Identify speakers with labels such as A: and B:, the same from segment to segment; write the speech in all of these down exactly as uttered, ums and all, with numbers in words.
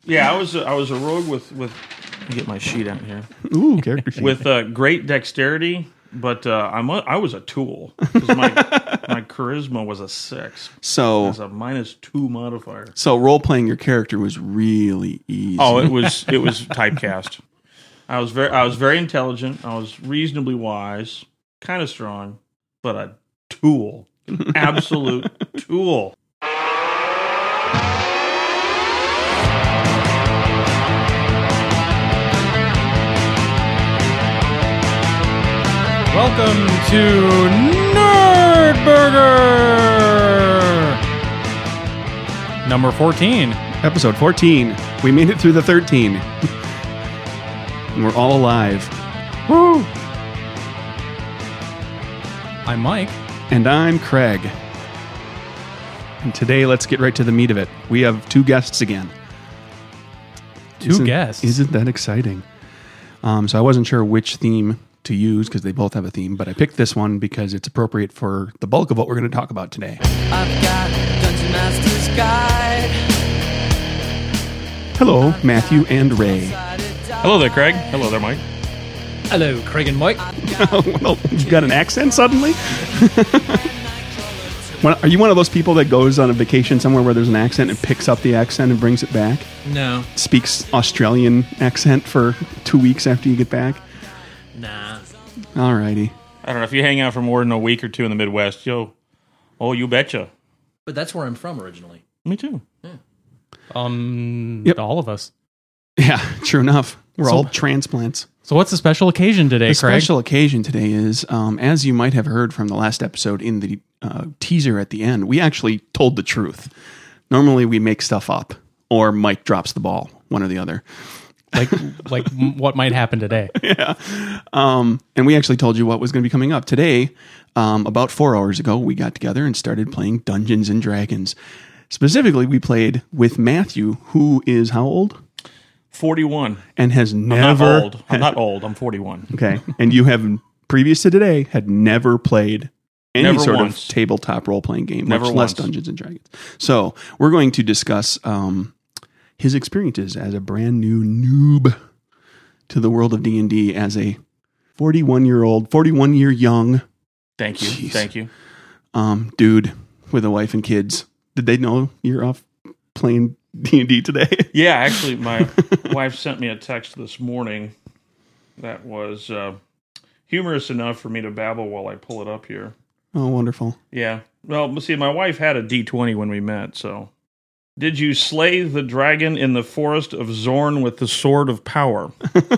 A: Yeah, I was a, I was a rogue with with. Let me get my sheet out here.
B: Ooh, character sheet.
A: With uh, great dexterity, but uh, I'm a, I was a tool because my my charisma was a six.
B: So
A: it was a minus two modifier.
B: So role playing your character was really easy.
A: Oh, it was it was typecast. I was very I was very intelligent. I was reasonably wise, kind of strong, but a tool, an absolute tool.
C: Welcome to Nerd Burger, number fourteen,
B: episode fourteen. We made it through the thirteen, and we're all alive.
C: Woo! I'm Mike,
B: and I'm Craig. And today, let's get right to the meat of it. We have two guests again.
C: 2
B: isn't,
C: guests.
B: Isn't that exciting? Um, so I wasn't sure which theme to use because they both have a theme, but I picked this one because it's appropriate for the bulk of what we're going to talk about today.
D: I've got Dungeon Master's Guide.
B: Hello, Matthew and Ray.
A: Hello there, Craig. Hello there, Mike.
C: Hello, Craig and Mike.
B: Well, you got an accent suddenly? Are you one of those people that goes on a vacation somewhere where there's an accent and picks up the accent and brings it back?
C: No.
B: Speaks Australian accent for two weeks after you get back?
C: Nah.
B: Alrighty.
A: I don't know, if you hang out for more than a week or two in the Midwest, yo, oh, you betcha.
E: But that's where I'm from originally.
A: Me too.
E: Yeah.
C: Um,
B: Yep.
C: all of us.
B: Yeah, true enough. We're
C: So-
B: all transplants.
C: So what's the special occasion today,
B: The
C: Craig?
B: special occasion today is, um, as you might have heard from the last episode in the uh, teaser at the end, we actually told the truth. Normally we make stuff up, or Mike drops the ball, one or the other.
C: like, like m- what might happen today?
B: Yeah. Um, and we actually told you what was going to be coming up. Today, um, about four hours ago, we got together and started playing Dungeons and Dragons. Specifically, we played with Matthew, who is how old?
A: forty-one.
B: And has
A: I'm
B: never...
A: not old. I'm not old. I'm forty-one.
B: Okay. And you have, previous to today, had never played any
A: Never
B: sort
A: once.
B: of tabletop role-playing game,
A: Never
B: much
A: once.
B: less Dungeons and Dragons. So we're going to discuss um, his experiences as a brand new noob to the world of D and D as a forty-one-year-old, forty-one-year young
A: Thank you.
B: Jeez.
A: Thank you.
B: um, dude with a wife and kids. Did they know you're off playing D and D today?
A: Yeah, actually, my wife sent me a text this morning that was uh, humorous enough for me to babble while I pull it up here.
B: Oh, wonderful.
A: Yeah. Well, see, my wife had a D twenty when we met, so... Did you slay the dragon in the forest of Zorn with the sword of power?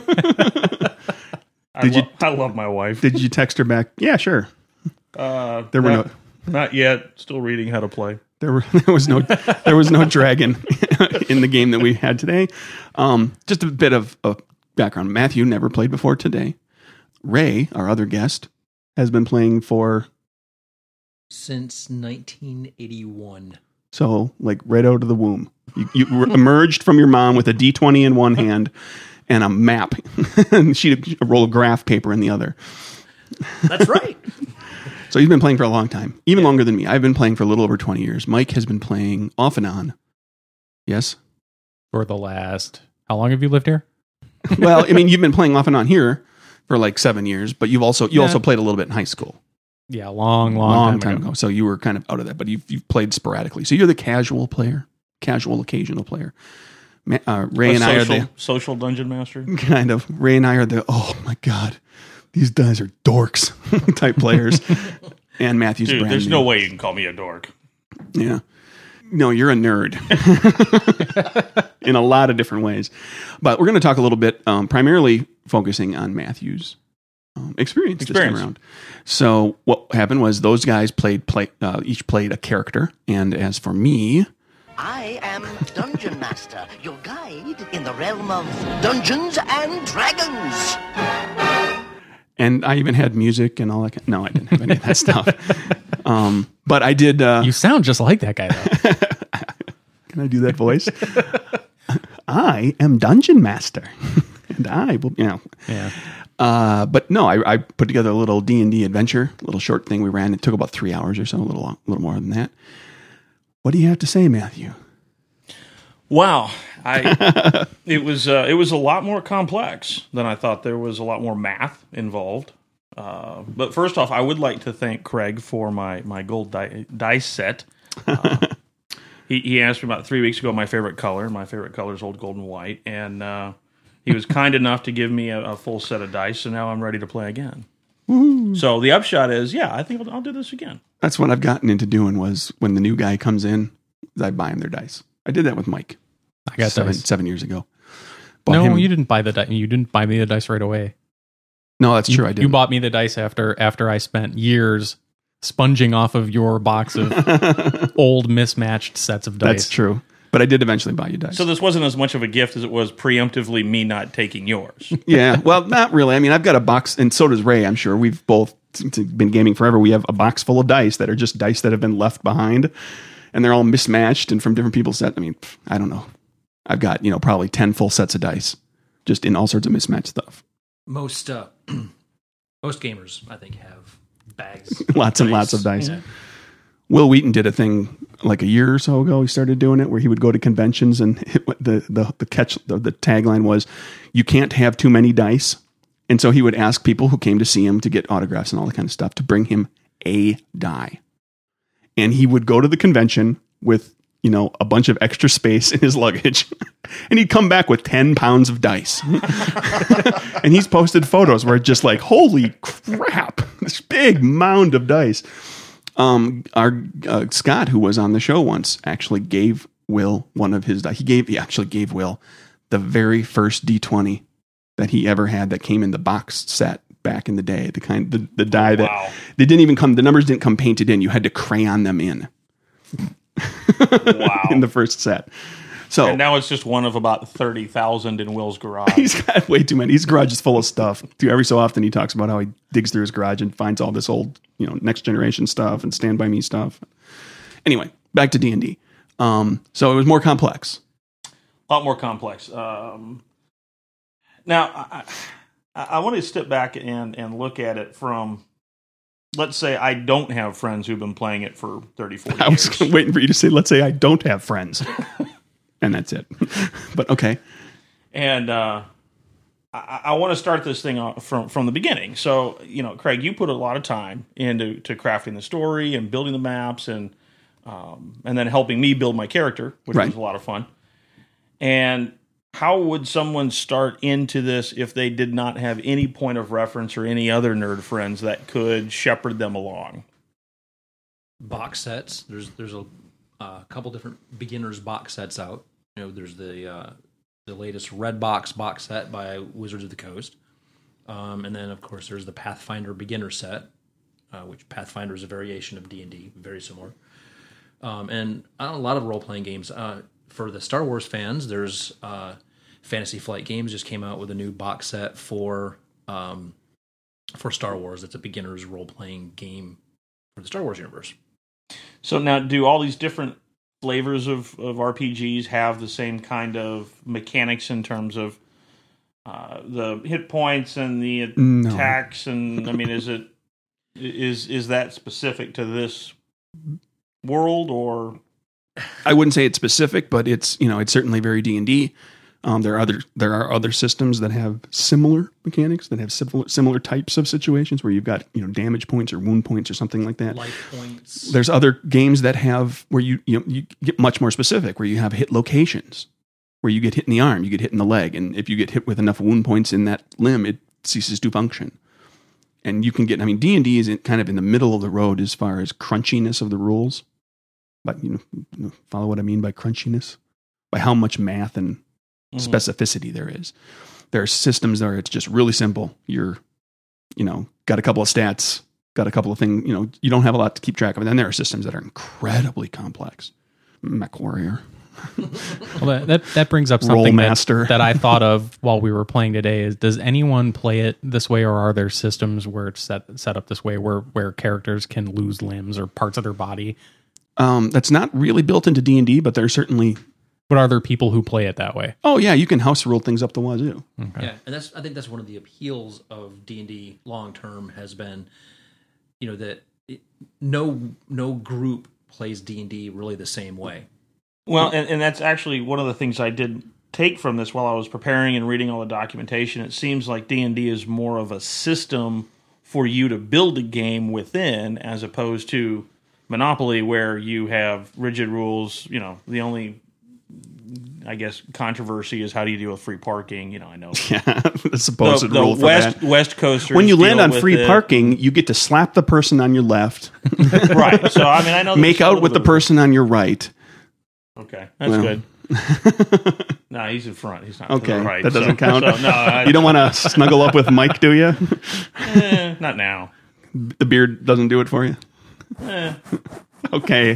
A: I,
B: Did
A: lo-
B: you-
A: I love my wife.
B: Did you text her back? Yeah, sure.
A: Uh,
B: There were
A: not,
B: no...
A: not yet. Still reading how to play.
B: There, were, there was no there was no dragon in the game that we had today. Um, just a bit of, of background. Matthew never played before today. Ray, our other guest, has been playing for,
E: Since nineteen eighty-one.
B: so like right out of the womb. You, you were emerged from your mom with a D twenty in one hand and a map, and a sheet of, a roll of graph paper in the other.
E: That's right.
B: So he's been playing for a long time, even longer than me. I've been playing for a little over twenty years. Mike has been playing off and on. Yes?
C: For the last, how long have you lived here?
B: Well, I mean, you've been playing off and on here for like seven years, but you've also you
C: Yeah.
B: also played a little bit in high school,
C: Yeah, long, long,
B: long
C: time,
B: time
C: ago.
B: ago. So you were kind of out of that, but you've you've played sporadically. So you're the casual player, casual occasional player. Ma- Uh, Ray
A: A
B: and I are
A: social,
B: the
A: social dungeon master.
B: kind of Ray and I are the oh my god, these guys are dorks type players. And Matthew's
A: Dude,
B: brand
A: there's
B: new.
A: no way you can call me a dork.
B: Yeah. No, you're a nerd in a lot of different ways. But we're going to talk a little bit, um, primarily focusing on Matthew's um, experience,
A: Experience.
B: this time around. So what happened was those guys played, play, uh, each played a character. And as for me,
F: I am Dungeon Master, your guide in the realm of Dungeons and Dragons.
B: and I even had music and all that. kind- No, I didn't have any of that stuff. Um, but I did. Uh,
C: You sound just like that guy, though.
B: Can I do that voice? I am Dungeon Master, and I will, you know.
C: Yeah.
B: Uh, but no, I, I put together a little D and D adventure, a little short thing we ran. It took about three hours or so, a little, long, a little more than that. What do you have to say, Matthew?
A: Wow, I it was uh, it was a lot more complex than I thought. There was a lot more math involved. Uh, but first off, I would like to thank Craig for my my gold di- dice set. Uh, he he asked me about three weeks ago my favorite color. My favorite color is old gold and white, and uh, he was kind enough to give me a, a full set of dice. So now I'm ready to play again. Woo-hoo. So the upshot is, yeah, I think I'll, I'll do this again.
B: That's what I've gotten into doing. Was when the new guy comes in, I buy him their dice. I did that with Mike.
C: I got
B: seven,
C: dice.
B: seven years ago. Bought
C: No,
B: him-
C: you didn't buy the dice. You didn't buy me the dice right away.
B: No, that's
C: You,
B: true. I did.
C: you bought me the dice after after I spent years sponging off of your box of old mismatched sets of dice.
B: That's true. But I did eventually buy you dice.
A: So this wasn't as much of a gift as it was preemptively me not taking yours.
B: Yeah, well, not really. I mean, I've got a box, and so does Ray. I'm sure we've both t- t- been gaming forever. We have a box full of dice that are just dice that have been left behind, and they're all mismatched and from different people's sets. I mean, pff, I don't know. I've got, you know, probably ten full sets of dice, just in all sorts of mismatched stuff.
E: Most uh, most gamers, I think, have bags.
B: Lots and lots of dice. Will Wheaton did a thing like a year or so ago. He started doing it where he would go to conventions, and hit, the the the catch the, the tagline was, "You can't have too many dice." And so he would ask people who came to see him to get autographs and all that kind of stuff to bring him a die. And he would go to the convention with, you know, a bunch of extra space in his luggage, and he'd come back with ten pounds of dice. And he's posted photos where it's just like, holy crap, this big mound of dice. Um, our uh, Scott, who was on the show once, actually gave Will one of his dice. He gave, he actually gave Will the very first D twenty that he ever had that came in the box set back in the day. The kind, the, the die that
A: wow.
B: they didn't even come, the numbers didn't come painted in. You had to crayon them in.
A: Wow.
B: In the first set. So
A: And now it's just one of about thirty thousand in Will's garage.
B: he's got way too many. His garage is full of stuff. Every so often he talks about how he digs through his garage and finds all this old, you know, next generation stuff and Stand By Me stuff. Anyway, back to D and D. Um, so it was more complex.
A: A lot more complex. Um, now, I, I, I want to step back and, and look at it from, let's say I don't have friends who've been playing it for thirty, forty
B: I was
A: years.
B: waiting for you to say, let's say I don't have friends. And that's it. But okay.
A: And uh, I, I want to start this thing off from, from the beginning. So, you know, Craig, you put a lot of time into to crafting the story and building the maps and um, and then helping me build my character, which
B: Right.
A: was a lot of fun. And how would someone start into this if they did not have any point of reference or any other nerd friends that could shepherd them along?
E: Box sets. There's there's a uh, couple different beginners box sets out. You know, there's the uh, the latest Red Box box set by Wizards of the Coast, um, and then of course there's the Pathfinder beginner set, uh, which Pathfinder is a variation of D and D, very similar. Um, and uh, a lot of role playing games. Uh, for the Star Wars fans, there's uh, Fantasy Flight Games just came out with a new box set for um, for Star Wars. It's a beginner's role playing game for the Star Wars universe.
A: So now, do all these different flavors of, of R P Gs have the same kind of mechanics in terms of uh, the hit points and the
B: No.
A: attacks? And I mean, is it is is that specific to this world, or
B: I wouldn't say it's specific, but it's, you know, it's certainly very D and D. Um, there are other there are other systems that have similar mechanics, that have similar similar types of situations where you've got, you know, damage points or wound points or something like that.
E: Life points.
B: There's other games that have where you you, know, you get much more specific, where you have hit locations, where you get hit in the arm, you get hit in the leg, and if you get hit with enough wound points in that limb, it ceases to function. And you can get, I mean, D and D is in, kind of in the middle of the road as far as crunchiness of the rules. But you know, you know, follow what I mean by crunchiness, by how much math and
A: Mhm.
B: specificity there is. There are systems where it's just really simple. You're, you know, got a couple of stats, got a couple of things, you know, you don't have a lot to keep track of. And then there are systems that are incredibly complex. Mech Warrior.
C: Well, that, that that brings up
B: Roll
C: something
B: Master.
C: that, that I thought of while we were playing today. Is does anyone play it this way, or are there systems where it's set set up this way, where where characters can lose limbs or parts of their body?
B: Um, that's not really built into D and D, but there's certainly,
C: But are there people who play it that way?
B: oh yeah, you can house rule things up the wazoo.
E: Yeah, and that's I think that's one of the appeals of D and D long term has been, you know, that it, no no group plays D and D really the same way.
A: Well, and, and that's actually one of the things I did take from this while I was preparing and reading all the documentation. It seems like D and D is more of a system for you to build a game within, as opposed to Monopoly, where you have rigid rules. You know, the only, I guess, controversy is how do you deal with free parking. You know, I know
B: Yeah, the supposed
A: the, the
B: rule for
A: West
B: that.
A: West Coasters.
B: When you land
A: deal
B: on
A: with
B: free
A: it.
B: parking, you get to slap the person on your left,
A: right? So I mean, I know
B: make
A: there's a
B: out
A: little
B: with the
A: bit of-
B: person on your right.
A: Okay, that's
B: Well.
A: good. No, he's in front. He's not to
B: Okay,
A: the right.
B: that doesn't
A: so,
B: count.
A: So, no, I,
B: You don't want to snuggle up with Mike, do you?
A: eh, not now.
B: The beard doesn't do it for you.
A: Eh.
B: Okay.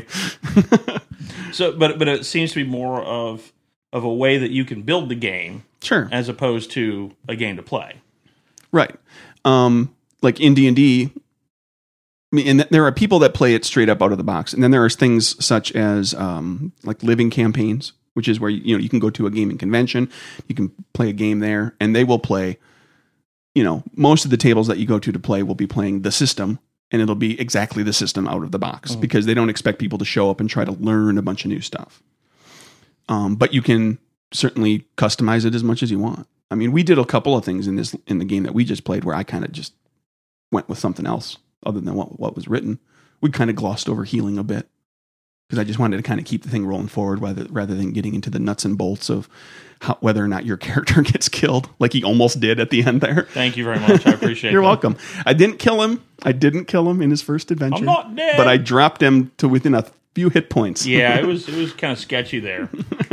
A: So, but but it seems to be more of of a way that you can build the game
B: Sure.
A: as opposed to a game to play.
B: Right. Um, like in D and D, I mean, and th- there are people that play it straight up out of the box, and then there are things such as um, like living campaigns, which is where you know you can go to a gaming convention, you can play a game there, and they will play. You know, most of the tables that you go to to play will be playing the system, and it'll be exactly the system out of the box
A: Mm-hmm.
B: because they don't expect people to show up and try to learn a bunch of new stuff. Um, but you can certainly customize it as much as you want. I mean, we did a couple of things in this in the game that we just played where I kind of just went with something else other than what what was written. We kind of glossed over healing a bit because I just wanted to kind of keep the thing rolling forward rather rather than getting into the nuts and bolts of how, whether or not your character gets killed, like he almost did at the end there.
A: Thank you very much. I appreciate.
B: You're
A: that.
B: welcome. I didn't kill him. I didn't kill him in his first adventure.
A: I'm not dead.
B: But I dropped him to within a few hit points.
A: Yeah, it was it was kind of sketchy there.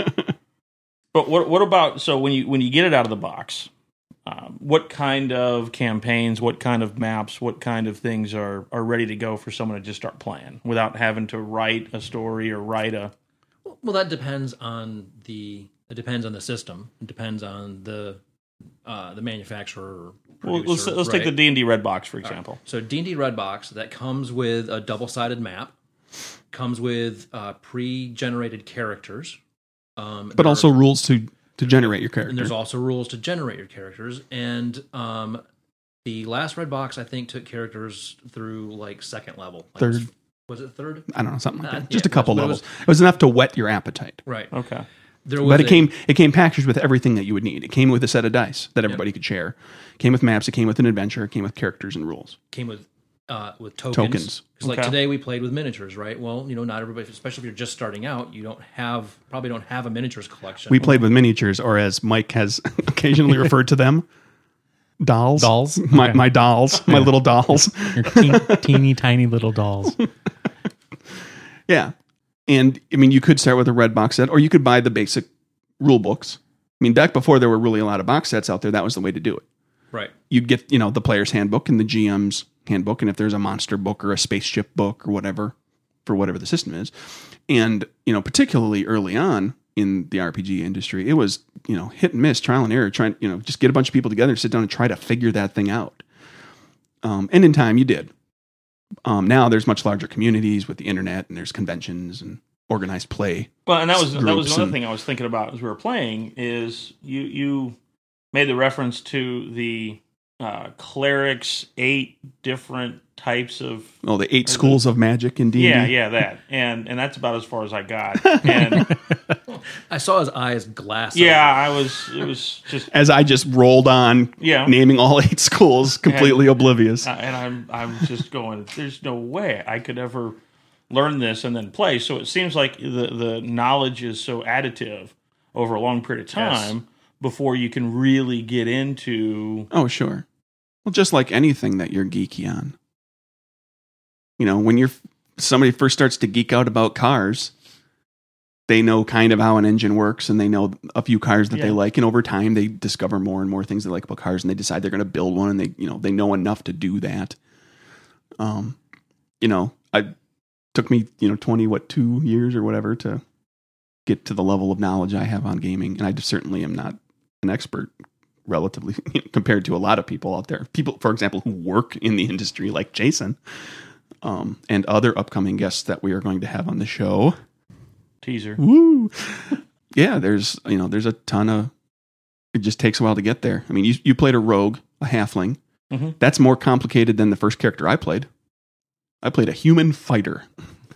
A: But what what about so when you when you get it out of the box, um, what kind of campaigns, what kind of maps, what kind of things are are ready to go for someone to just start playing without having to write a story or write a
E: Well, that depends on the it depends on the system. It depends on the uh, the manufacturer. Or
A: well, let's
E: producer,
A: let's take
E: right?
A: the D and D Red Box for example.
E: So D and D Red Box that comes with a double sided map, comes with uh, pre generated characters, um,
B: But
E: there
B: also
E: are-
B: rules to, to generate your character.
E: and there's also rules to generate your characters. And um, the last Red Box I think took characters through like second level, like,
B: Third.
E: Was it third?
B: I don't know, something like
E: Uh,
B: that. Just
E: yeah,
B: a couple
E: but it
B: levels.
E: was-
B: It was enough to whet your appetite.
E: Right.
A: Okay.
E: There was
B: But it
E: a-
B: came it came packaged with everything that you would need. It came with a set of dice that everybody could share. It came with maps. It came with an adventure. It came with characters and rules.
E: came with uh, with tokens.
B: Tokens.
E: Because like
A: Okay.
E: today we played with miniatures, right? Well, you know, not everybody, especially if you're just starting out, you don't have probably don't have a miniatures collection.
B: We played with miniatures, or as Mike has occasionally referred to them, dolls.
C: Dolls?
B: My
C: Okay.
B: my dolls. My little dolls.
C: Your teen, teeny tiny little dolls.
B: Yeah. And I mean, you could start with a red box set, or you could buy the basic rule books. I mean, back before there were really a lot of box sets out there, that was the way to do it.
E: right.
B: You'd get, you know, the player's handbook and the G M's handbook, and if there's a monster book or a spaceship book or whatever, for whatever the system is. And, you know, particularly early on in the R P G industry, it was, you know, hit and miss, trial and error, trying, you know, just get a bunch of people together, sit down and try to figure that thing out. Um, and in time, you did. Um, now there's much larger communities with the internet, and there's conventions and organized play.
A: Well, and that was that was
B: groups
A: another
B: and-
A: thing I was thinking about as we were playing is you you made the reference to the uh, clerics, eight different types of
B: Oh, the eight schools of magic in D and D.
A: yeah yeah that and and that's about as far as I got and
E: I saw his eyes glass.
A: yeah
E: over.
A: I was it was just
B: As I just rolled on,
A: Yeah.
B: naming all eight schools, completely oblivious.
A: uh, and I'm I'm just going there's no way I could ever learn this and then play. So it seems like the the knowledge is so additive over a long period of time before you can really get into
B: Oh, sure. Well, just like anything that you're geeky on. You know, when you're somebody first starts to geek out about cars, they know kind of how an engine works, and they know a few cars that
A: Yeah.
B: they like, and over time they discover more and more things they like about cars, and they decide they're going to build one, and they, you know, they know enough to do that. Um, you know, I took me, you know, twenty what two years or whatever to get to the level of knowledge I have on gaming, and I certainly am not an expert relatively compared to a lot of people out there. People, for example, who work in the industry like Jason, um, and other upcoming guests that we are going to have on the show.
A: teaser.
B: Woo! Yeah, there's, you know, there's a ton of, it just takes a while to get there. I mean, you, you played a rogue, a halfling.
A: Mhm.
B: That's more complicated than the first character I played. I played a human fighter.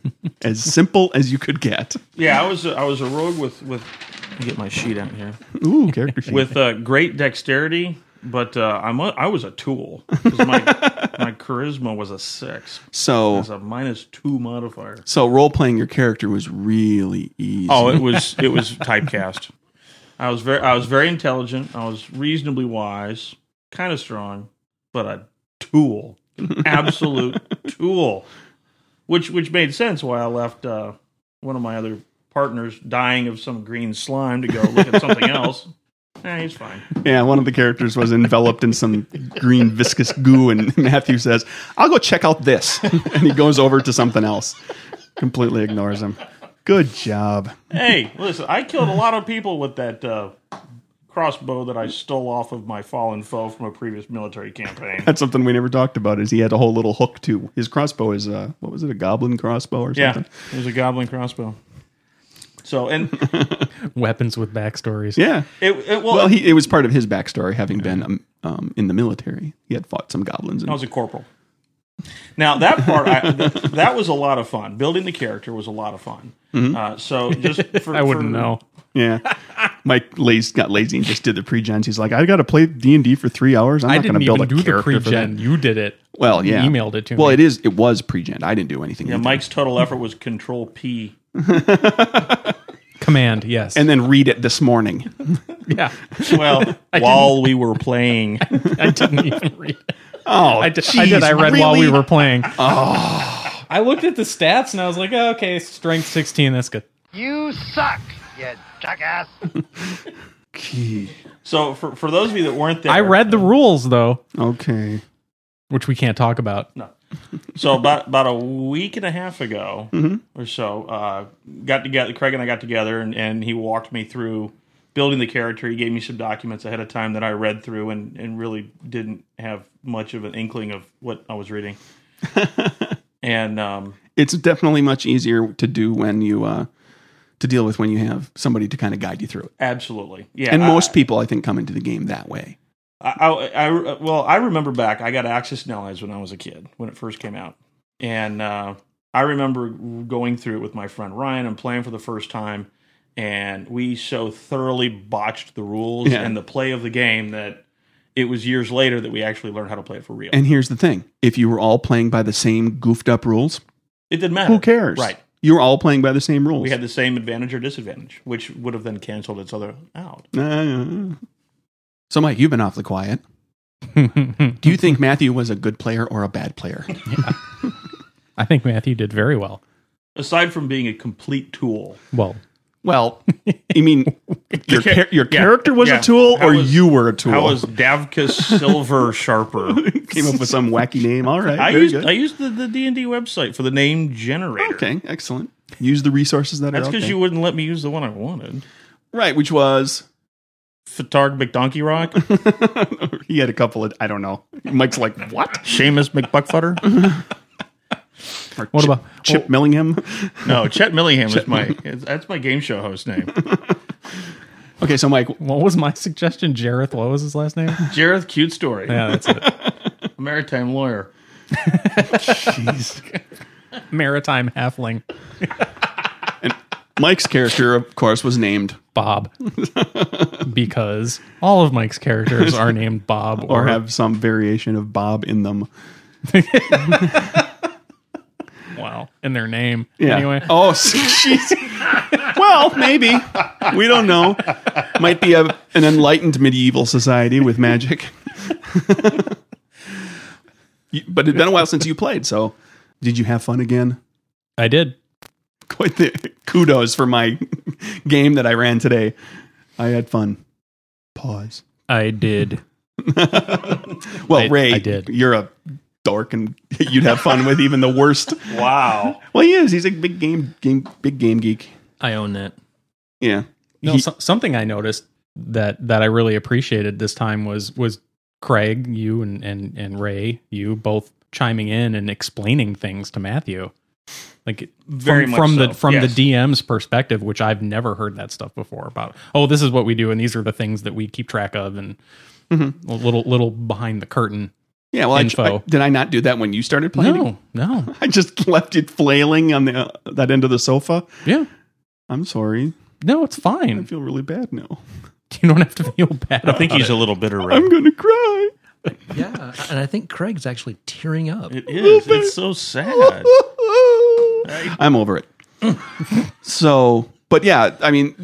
B: as simple as you could get.
A: Yeah, I was a, I was a rogue with with. Let me get my sheet out here.
B: Ooh, character sheet.
A: With uh, great dexterity, but uh, I'm a, I was a tool. 'Cause my my charisma was a six.
B: So
A: It's a minus two modifier.
B: so role playing your character was really easy.
A: Oh, it was it was typecast. I was very I was very intelligent. I was reasonably wise, kind of strong, but a tool, an absolute tool. Which which made sense why I left uh, one of my other partners dying of some green slime to go look at something else. Eh, he's fine.
B: Yeah, one of the characters was enveloped in some green viscous goo, and Matthew says, "I'll go check out this," and he goes over to something else. Completely ignores him. Good job.
A: Hey, listen, I killed a lot of people with that uh, crossbow that I stole off of my fallen foe from a previous military campaign.
B: That's something we never talked about. Is he had a whole little hook to his crossbow? Is uh, what was it? A goblin crossbow or
A: Yeah,
B: something?
A: it was a goblin crossbow. So and
C: Weapons with backstories.
B: Yeah.
A: it, it well,
B: Well, he, it was part of his backstory, having been um, um, in the military. He had fought some goblins. And,
A: I was a corporal. Now that part, I, th- that was a lot of fun. Building the character was a lot of fun. Uh, so just for,
C: I wouldn't
A: for-
C: know.
B: yeah. Mike lazy, got lazy and just did the pre-gens. He's like, I got to play D and D for three hours. I'm
C: I
B: not going
C: didn't
B: to build
C: even
B: a
C: do the
B: character for that.
C: pre-gen. You did it.
B: Well,
C: You
B: yeah.
C: emailed it to
B: well,
C: me.
B: it is. It was pre-gen. I didn't do anything.
A: Yeah,
B: either.
A: Mike's total effort was Control P.
C: Command, yes.
B: And then read it this morning.
C: yeah.
A: Well, while we were playing,
C: I didn't even read it.
B: Oh,
C: I did. I, did. I read
B: really?
C: while we were playing. Oh. I looked at the stats and I was like, oh, okay, strength sixteen. That's good.
F: You suck, you jackass.
A: so for for those of you that weren't there,
C: I read the rules though,
B: Okay.
C: which we can't talk about.
A: No. So about about a week and a half ago or so, uh, got together. Craig and I got together, and, and he walked me through building the character. He gave me some documents ahead of time that I read through, and, and really didn't have much of an inkling of what I was reading. and um,
B: It's definitely much easier to do when you uh, to deal with when you have somebody to kind of guide you through it.
A: absolutely, yeah.
B: And
A: I-
B: most people, I think, come into the game that way.
A: I, I, I- well, I remember back. I got Access Allies when I was a kid, when it first came out, and uh, I remember going through it with my friend Ryan and playing for the first time, and we so thoroughly botched the rules
B: Yeah.
A: and the play of the game that it was years later that we actually learned how to play it for real.
B: And here's the thing: if you were all playing by the same goofed up rules,
A: it didn't matter.
B: who cares?
A: Right.
B: You were all playing by the same rules.
A: We had the same advantage or disadvantage, which would have then canceled its other out.
B: Uh, so, Mike, you've been awfully quiet. Do you think Matthew was a good player or a bad player?
C: I think Matthew did very well.
A: Aside from being a complete tool,
C: Well,
B: Well, you mean your
A: ca-
B: char- your
A: yeah,
B: character was
A: yeah.
B: a tool,
A: How
B: or
A: was-
B: you were a tool?
A: how was Davkus Silver Sharper?
B: Came up with some wacky name. All right,
A: I
B: very
A: used
B: good.
A: I used the, the D and D website for the name generator.
B: Okay, excellent. Use the resources that
A: That's
B: are out
A: because
B: there.
A: you wouldn't let me use the one I wanted.
B: Right, which was
A: Fatarg McDonkey Rock,
B: he had a couple of I don't know. Mike's like what?
A: Seamus McBuckfutter.
B: Or
C: What
B: Chip,
C: about-
B: Chip Millingham?
A: No, Chet Millingham is my that's my game show host name.
B: Okay, so Mike,
C: what was my suggestion? Jareth, what was his last name?
A: Jareth Cute Story,
C: Yeah, that's it.
A: a maritime lawyer.
B: jeez.
C: Maritime halfling.
B: And Mike's character, of course, was named
C: Bob. Because all of Mike's characters are named Bob
B: or have some variation of Bob in them.
C: wow, in their name.
B: Yeah.
C: Anyway.
B: Oh, jeez. Well, maybe. We don't know. Might be a, an enlightened medieval society with magic. You- but it's been a while since you played, so did you have fun again?
C: I did.
B: Quite the kudos for my game that I ran today. I had fun. Pause.
C: I did.
B: Well,
C: I-
B: Ray,
C: I did.
B: you're a dork, and you'd have fun with even the worst.
A: Wow.
B: Well, he is. He's a big game, game, big game geek.
E: I own that.
B: Yeah.
C: No,
B: He-
C: so, something I noticed that that I really appreciated this time was was Craig, you and and and Ray, you both chiming in and explaining things to Matthew, like
A: Very
C: from,
A: much
C: from
A: so,
C: the from
A: yes.
C: the D M's perspective, which I've never heard that stuff before about. Oh, this is what we do, and these are the things that we keep track of, and
B: Mm-hmm.
C: a little little behind the curtain
B: Yeah, well, I,
C: info.
B: I, did I not do that when you started playing?
C: No, no.
B: I just left it flailing on the uh, that end of the sofa.
C: Yeah.
B: I'm sorry.
C: No, it's
B: I
C: fine.
B: feel really bad now.
C: You don't have to feel bad.
A: I think he's a little bitter. Ray.
B: I'm gonna cry.
E: Yeah, and I think Craig's actually tearing up.
A: It is. It's so sad.
B: I'm over it. So, but yeah, I mean,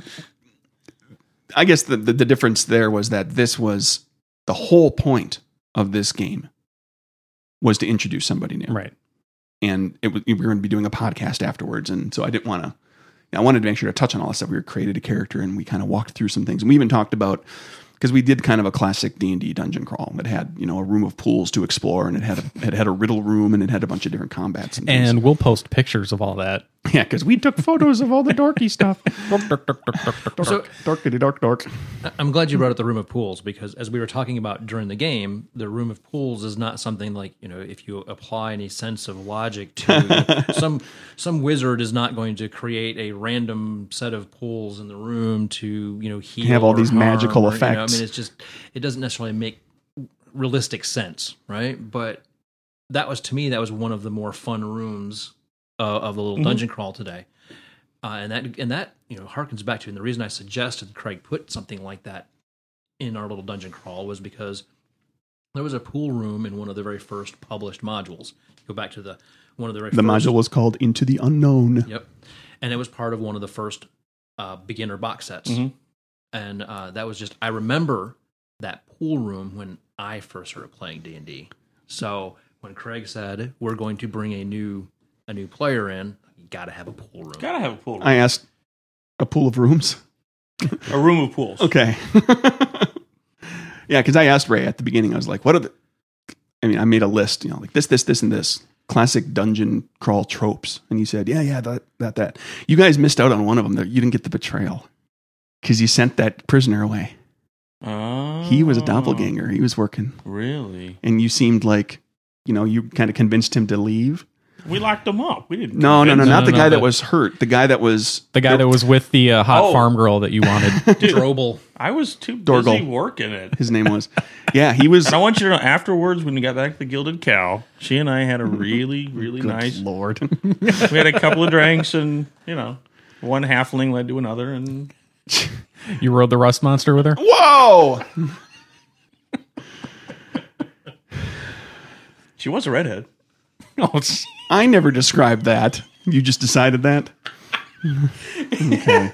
B: I guess the, the the difference there was that this was the whole point of this game was to introduce somebody new,
C: Right.
B: and it was, we were going to be doing a podcast afterwards, and so I didn't want to. I wanted to make sure to touch on all this stuff. We created a character, and we kind of walked through some things, and we even talked about. Because we did kind of a classic D and D dungeon crawl that had, you know, a room of pools to explore, and it had a, it had a riddle room, and it had a bunch of different combats. And, things.
C: And we'll post pictures of all that.
B: Yeah, because we took photos of all the dorky stuff.
E: So
B: Dorkity dork dork.
E: I'm glad you brought up the room of pools, because as we were talking about during the game, the room of pools is not something like, you know, if you apply any sense of logic to some some wizard is not going to create a random set of pools in the room to, you know, heal
B: Have all
E: or
B: these
E: harm
B: magical
E: or, you know,
B: effects.
E: I mean, it's just it doesn't necessarily make realistic sense, right? But that was, to me, that was one of the more fun rooms uh, of the little
B: Mm-hmm.
E: dungeon crawl today. Uh, and that and that you know harkens back to, and the reason I suggested Craig put something like that in our little dungeon crawl was because there was a pool room in one of the very first published modules. Go back to the one of the very
B: The
E: first,
B: module was called Into the Unknown.
E: Yep, and it was part of one of the first uh, beginner box sets.
A: Mhm.
E: And uh, that was just I remember that pool room when I first started playing D and D. So when Craig said we're going to bring a new a new player in, you got to have a pool room.
A: Gotta have a pool. Room.
B: I asked a pool of rooms.
A: A room of pools.
B: Okay. Yeah, because I asked Ray at the beginning, I was like, what are the, I mean, I made a list, you know, like this, this, this, and this. Classic dungeon crawl tropes. And he said, yeah, yeah, that, that, that. You guys missed out on one of them. You didn't get the betrayal because you sent that prisoner away.
A: Oh,
B: He was a doppelganger. He was working.
A: Really?
B: And you seemed like, you know, you kind of convinced him to leave.
A: We locked him up. We didn't.
B: No, no, no,
A: convince
B: not
C: no,
B: the
C: no,
B: guy that
C: the-
B: was hurt. The guy that was
C: The guy that was with the uh, hot
A: Oh.
C: farm girl that you wanted.
A: Dude,
E: Drobel.
A: I was too busy
B: Dorgle.
A: working it.
B: his name was. Yeah, he was.
A: And I want you to know, afterwards, when we got back to the Gilded Cow, she and I had a really, really
B: Good
A: nice.
B: Lord.
A: We had a couple of drinks, and you know, one halfling led to another, and
C: You rode the rust monster with her?
B: Whoa!
A: she was a redhead.
C: Oh, it's-
B: I never described that. You just decided that? Okay.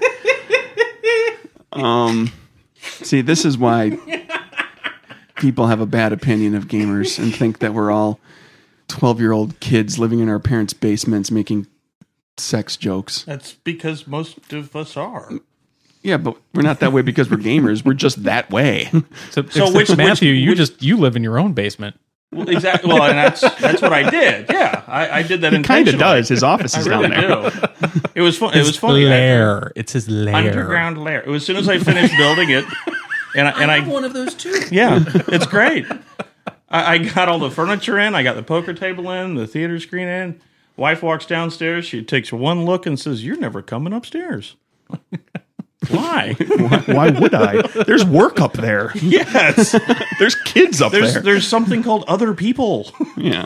B: Um, see, this is why people have a bad opinion of gamers and think that we're all twelve-year-old kids living in our parents' basements making sex jokes.
A: That's because most of us are.
B: Yeah, but we're not that way because we're gamers. We're just that way.
C: so,
A: So
C: so
A: which- which-
C: Matthew, you
A: which-
C: just you live in your own basement.
A: Well, exactly. Well, and that's that's what I did. Yeah, I, I did that.
B: He kind of
A: intentionally.
B: does. His office
A: I
B: is
A: really
B: down there.
A: do. It was fun. It was funny.
C: lair. It's his lair.
A: Underground lair. It was as soon as I finished building it, and I, and
E: I
A: I
E: have one of those too.
A: yeah, it's great. I, I got all the furniture in. I got the poker table in, the theater screen in. Wife walks downstairs. She takes one look and says, "You're never coming upstairs." Why?
B: Why, why would I? There's work up there.
A: Yes,
B: There's kids up
A: there's
B: there.
A: there's something called other people.
B: Yeah,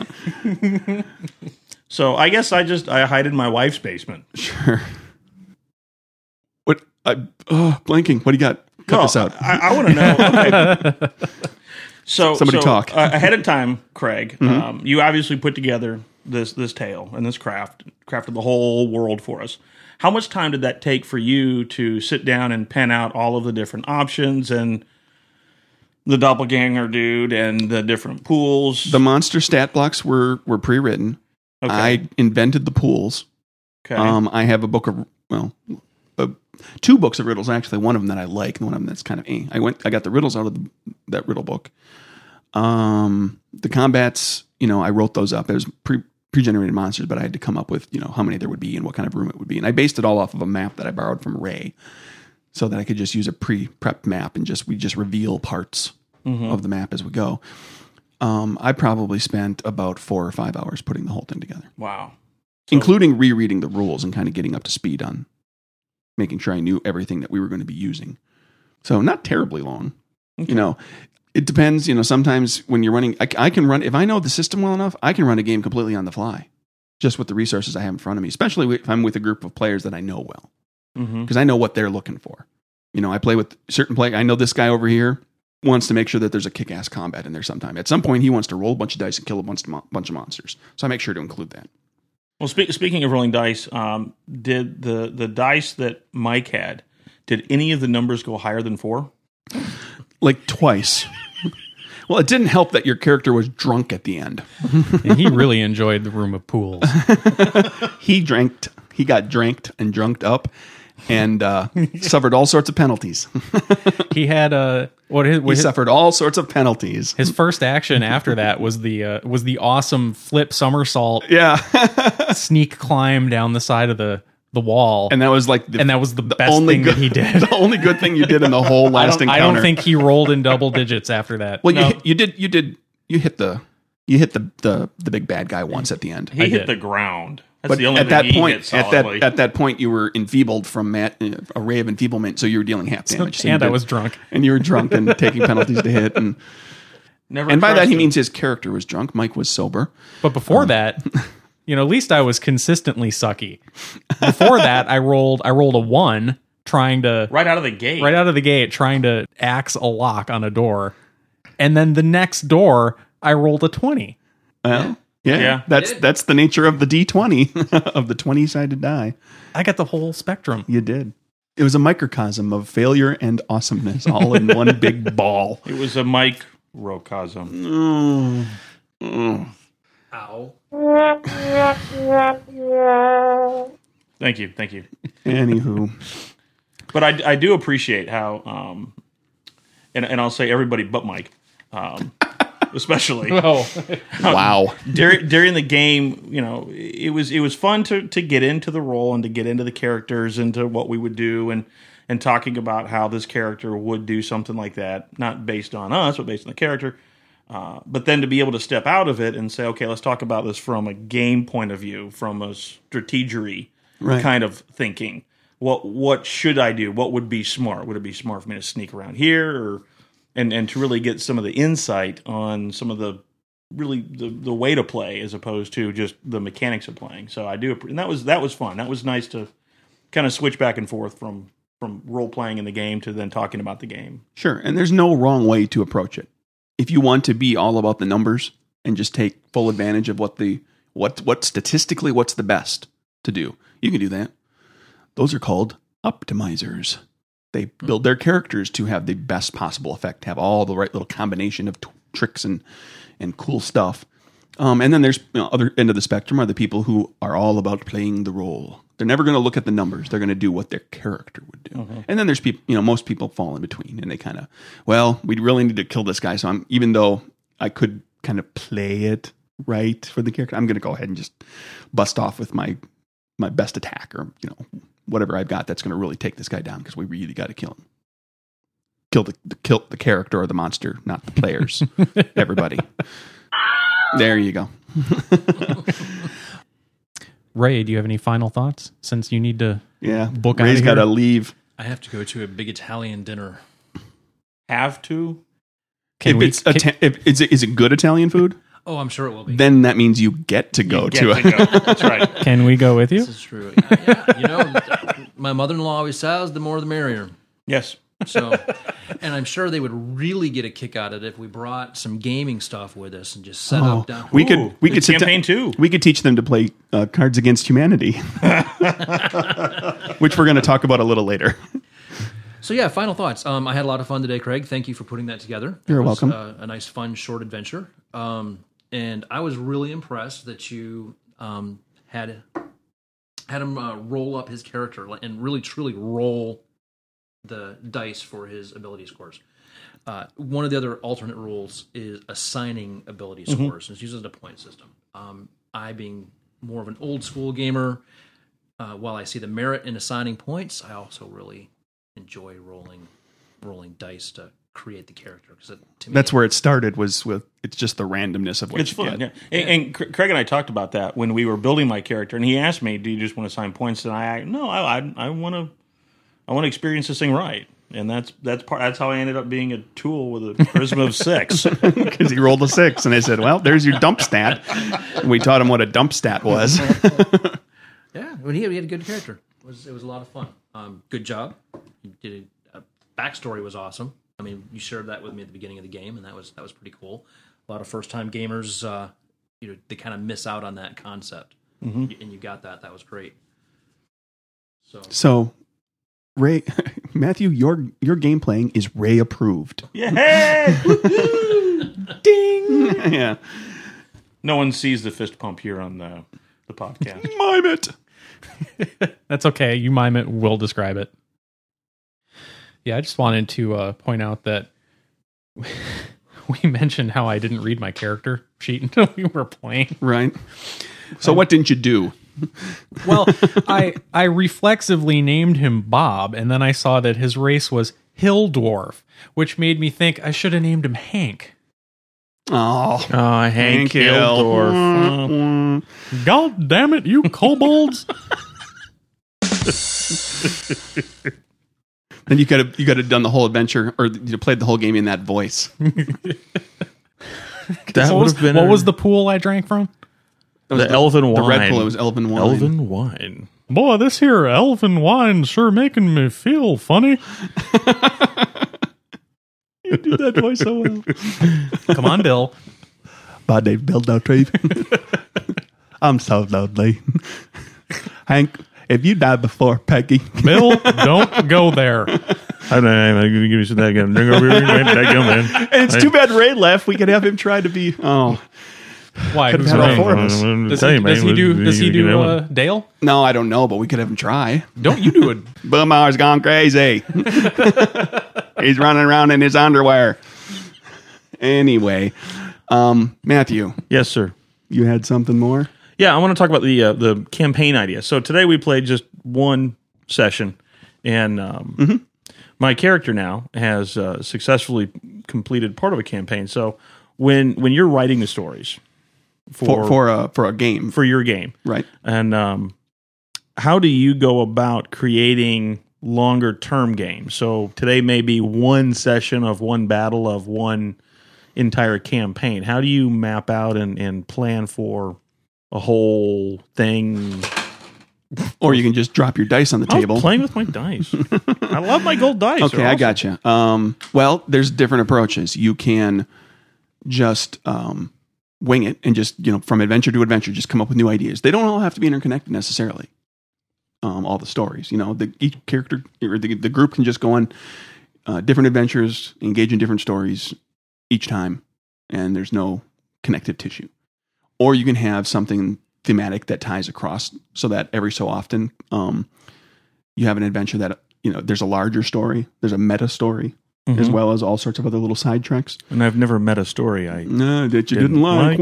A: So I guess I just I hide in my wife's basement.
B: sure. What? I, oh, blanking. What do you got? Cut
A: Well,
B: this out.
A: I, I want to know. Okay. So
B: Somebody
A: so,
B: talk.
A: uh, ahead of time, Craig. Um, you obviously put together this this tale and this craft crafted the whole world for us. How much time did that take for you to sit down and pen out all of the different options and the doppelganger dude and the different pools?
B: The monster stat blocks were were pre-written.
A: okay.
B: I invented the pools.
A: okay.
B: Um, I have a book of well, uh, two books of riddles actually. One of them that I like, and one of them that's kind of eh. I went. I got the riddles out of the, that riddle book. Um, the combats, you know, I wrote those up. It was pre pre-generated monsters, but I had to come up with, you know, how many there would be and what kind of room it would be. And I based it all off of a map that I borrowed from Ray, so that I could just use a pre-prepped map and just we just reveal parts of the map as we go. Um, I probably spent about four or five hours putting the whole thing together,
A: wow.
B: including rereading the rules and kind of getting up to speed on making sure I knew everything that we were going to be using. So not terribly long. You know, It depends. You know, sometimes when you're running, I, I can run, if I know the system well enough, I can run a game completely on the fly, just with the resources I have in front of me, especially if I'm with a group of players that I know well, because
A: Mm-hmm.
B: I know what they're looking for. You know, I play with certain play. I know this guy over here wants to make sure that there's a kick-ass combat in there sometime. At some point, he wants to roll a bunch of dice and kill a bunch of, mo- bunch of monsters. So I make sure to include that.
A: Well, spe- speaking of rolling dice, um, did the the dice that Mike had, did any of the numbers go higher than four?
B: Like twice. Well, it didn't help that your character was drunk at the end.
C: And he really enjoyed the room of pools.
B: He drank, he got dranked and drunked up and uh, suffered all sorts of penalties.
C: He had a what his,
B: He
C: his,
B: suffered all sorts of penalties.
C: his first action after that was the uh, was the awesome flip somersault
B: Yeah.
C: sneak climb down the side of the the wall.
B: And that was like the,
C: And that was the best
B: only
C: thing
B: good,
C: that he did.
B: The only good thing you did in the whole
C: I
B: last
C: don't, I
B: encounter.
C: don't think he rolled in double digits after that.
B: Well,
A: No.
B: you, you did. You did. You hit the. You hit the the, the big bad guy once at the end.
A: He
C: I
A: hit
C: did.
A: the ground. That's
B: But
A: the only
B: at
A: thing
B: that
A: he hit
B: point, at that
A: solidly.
B: at that point, you were enfeebled from mat, uh, a ray of enfeeblement, so you were dealing half damage. So you
C: and I
B: did-
C: was drunk.
B: and you were drunk and taking penalties to hit, and
A: Never
B: and by that he
A: trusted.
B: means his character was drunk. Mike was sober.
C: But before that, you know, at least I was consistently sucky. Before that, I rolled I rolled a one trying to
A: right out of the gate.
C: right out of the gate trying to axe a lock on a door. And then the next door, I rolled a twenty.
B: Well, yeah,
A: Yeah.
B: that's that's the nature of the D twenty of the twenty sided die.
C: I got the whole spectrum.
B: You did. It was a microcosm of failure and awesomeness, all in one big ball.
A: It was a microcosm.
B: Mm. Mm.
E: Ow.
A: Thank you, thank you.
B: Anywho,
A: But I, I do appreciate how, um, and and I'll say everybody but Mike, um, especially
C: Oh,
B: wow.
A: during during the game. You know, it was it was fun to to get into the role and to get into the characters and to what we would do and and talking about how this character would do something like that, not based on us, but based on the character. Uh, but then to be able to step out of it and say, okay, let's talk about this from a game point of view, from a strategery
B: Right.
A: kind of thinking. What what should I do? What would be smart? Would it be smart for me to sneak around here, or and and to really get some of the insight on some of the really the, the way to play as opposed to just the mechanics of playing. So I do, and that was that was fun. That was nice to kind of switch back and forth from from role playing in the game to then talking about the game.
B: Sure. And there's no wrong way to approach it. If you want to be all about the numbers and just take full advantage of what the what what statistically what's the best to do, you can do that. Those are called optimizers. They build their characters to have the best possible effect, have all the right little combination of t- tricks and and cool stuff. Um, and then there's, you know, other end of the spectrum are the people who are all about playing the role. They're never going to look at the numbers. They're going to do what their character would do.
A: Mm-hmm.
B: And then there's people, you know, most people fall in between, and they kind of, well, we really need to kill this guy. So I'm, even though I could kind of play it right for the character, I'm going to go ahead and just bust off with my my best attack, or, you know, whatever I've got that's going to really take this guy down, because we really got to kill him. Kill the, the kill the character or the monster, not the players. Everybody. There you go.
C: Ray, do you have any final thoughts since you need to
B: Yeah.
C: book
B: Ray's
C: outta
B: got to
C: here?
B: leave.
E: I have to go to a big Italian dinner.
A: Have to?
C: Can
B: if
C: we-
B: it's
C: can-
B: Ita- if, is it is it good Italian food?
E: Oh, I'm sure it will be.
B: Then that means you get to go
A: You
B: to
A: get
B: it.
A: to go. That's right.
C: Can we go with you?
E: This is true. Yeah, yeah. You know, my mother-in-law always says, "The more, the merrier."
A: Yes.
E: So, and I'm sure they would really get a kick out of it if we brought some gaming stuff with us and just set
B: Oh,
E: up down.
B: we
A: Ooh,
B: could we could
A: it's
B: sit
A: campaign
B: down-
A: two.
B: We could teach them to play uh, Cards Against Humanity, which we're going to talk about a little later.
E: So yeah, final thoughts. Um, I had a lot of fun today, Craig. Thank you for putting that together.
B: You're
E: It was,
B: welcome.
E: Uh, a nice, fun, short adventure. Um, and I was really impressed that you um, had had him uh, roll up his character and really, truly roll the dice for his ability scores. Uh, one of the other alternate rules is assigning ability scores, and it uses a point system. Um, I, being more of an old school gamer, uh, while I see the merit in assigning points, I also really enjoy rolling rolling dice to create the character, because to me
B: That's where it started, was with it's just the randomness of what
A: It's
B: you
A: fun.
B: get.
A: Yeah. And, and Cra- Craig and I talked about that when we were building my character, and he asked me, "Do you just want to assign points?" And I, no, I, I, I want to, I want to experience this thing right. and that's that's part. That's how I ended up being a tool with a charisma of six.
B: Because he rolled a six, and I said, "Well, there's your dump stat." And we taught him what a dump stat was.
E: Yeah, when he, he had a good character. It was, it was a lot of fun. Um, good job. You did a, a backstory was awesome. I mean, you shared that with me at the beginning of the game, and that was that was pretty cool. A lot of first time gamers, uh, you know, they kind of miss out on that concept, mm-hmm. and you got that. That was great. So,
B: so Ray, Matthew, your your game playing is Ray approved.
A: Yeah,
B: Ding. Yeah.
A: No one sees the fist pump here on the the podcast.
B: Mime it.
C: That's okay. You mime it. We'll describe it. Yeah, I just wanted to uh, point out that we mentioned how I didn't read my character sheet until we were playing.
B: Right. So what didn't you do?
C: Well, I I reflexively named him Bob, and then I saw that his race was Hill Dwarf, which made me think I should have named him Hank.
B: Oh,
A: Oh, Hank Hildorf.
C: God damn it, you kobolds!
B: Then you could have you could have done the whole adventure, or you played the whole game in that voice.
A: That
C: what
A: would
C: was,
A: have been
C: what
A: a-
C: was the pool I drank from?
B: That was
A: The elven
B: The red
A: wine.
B: pool. It was elven wine.
A: Elven wine.
C: Boy, this here elfin wine's sure making me feel funny.
B: You do that voice so well.
C: Come on, Bill.
B: Bad day, Bill Dauterive. I'm so lonely. Hank, if you died before Peggy,
C: Bill, don't go there.
A: I don't know. I'm going to give you some that gun. Drink over here. That gun, man.
B: and it's too bad Ray left. We could have him try to be. Oh
C: Why?
B: Could have
C: Who's
B: had all
C: Ray?
B: four of us.
C: Does he, does he do? Does he do uh, Dale?
B: no, I don't know, but we could have him try.
C: Don't you do it?
B: Boomar's gone crazy. He's running around in his underwear. Anyway, um, Matthew,
A: Yes, sir.
B: you had something more?
A: Yeah, I want to talk about the uh, the campaign idea. So today we played just one session, and um, my character now has uh, successfully completed part of a campaign. So when when you're writing the stories
B: For
A: for
B: for a for a game,
A: for your game,
B: right?
A: and um, how do you go about creating longer term games? So today may be one session of one battle of one entire campaign. How do you map out and, and plan for a whole thing?
B: Or you can just drop your dice on the
A: I was
B: table.
A: playing with my dice. I love my gold dice.
B: Okay,
A: They're
B: I
A: awesome.
B: got you. Um, well, there's different approaches. You can just um, wing it and just, you know, from adventure to adventure, just come up with new ideas. They don't all have to be interconnected necessarily. Um, all the stories, you know, the each character or the, the group can just go on uh, different adventures, engage in different stories each time, and there's no connective tissue. Or you can have something thematic that ties across, so that every so often um, you have an adventure that, you know, there's a larger story, there's a meta story,
A: Mhm.
B: as well as all sorts of other little side treks.
A: And I've never met a story I
B: No, that you
A: Didn't
B: didn't, like.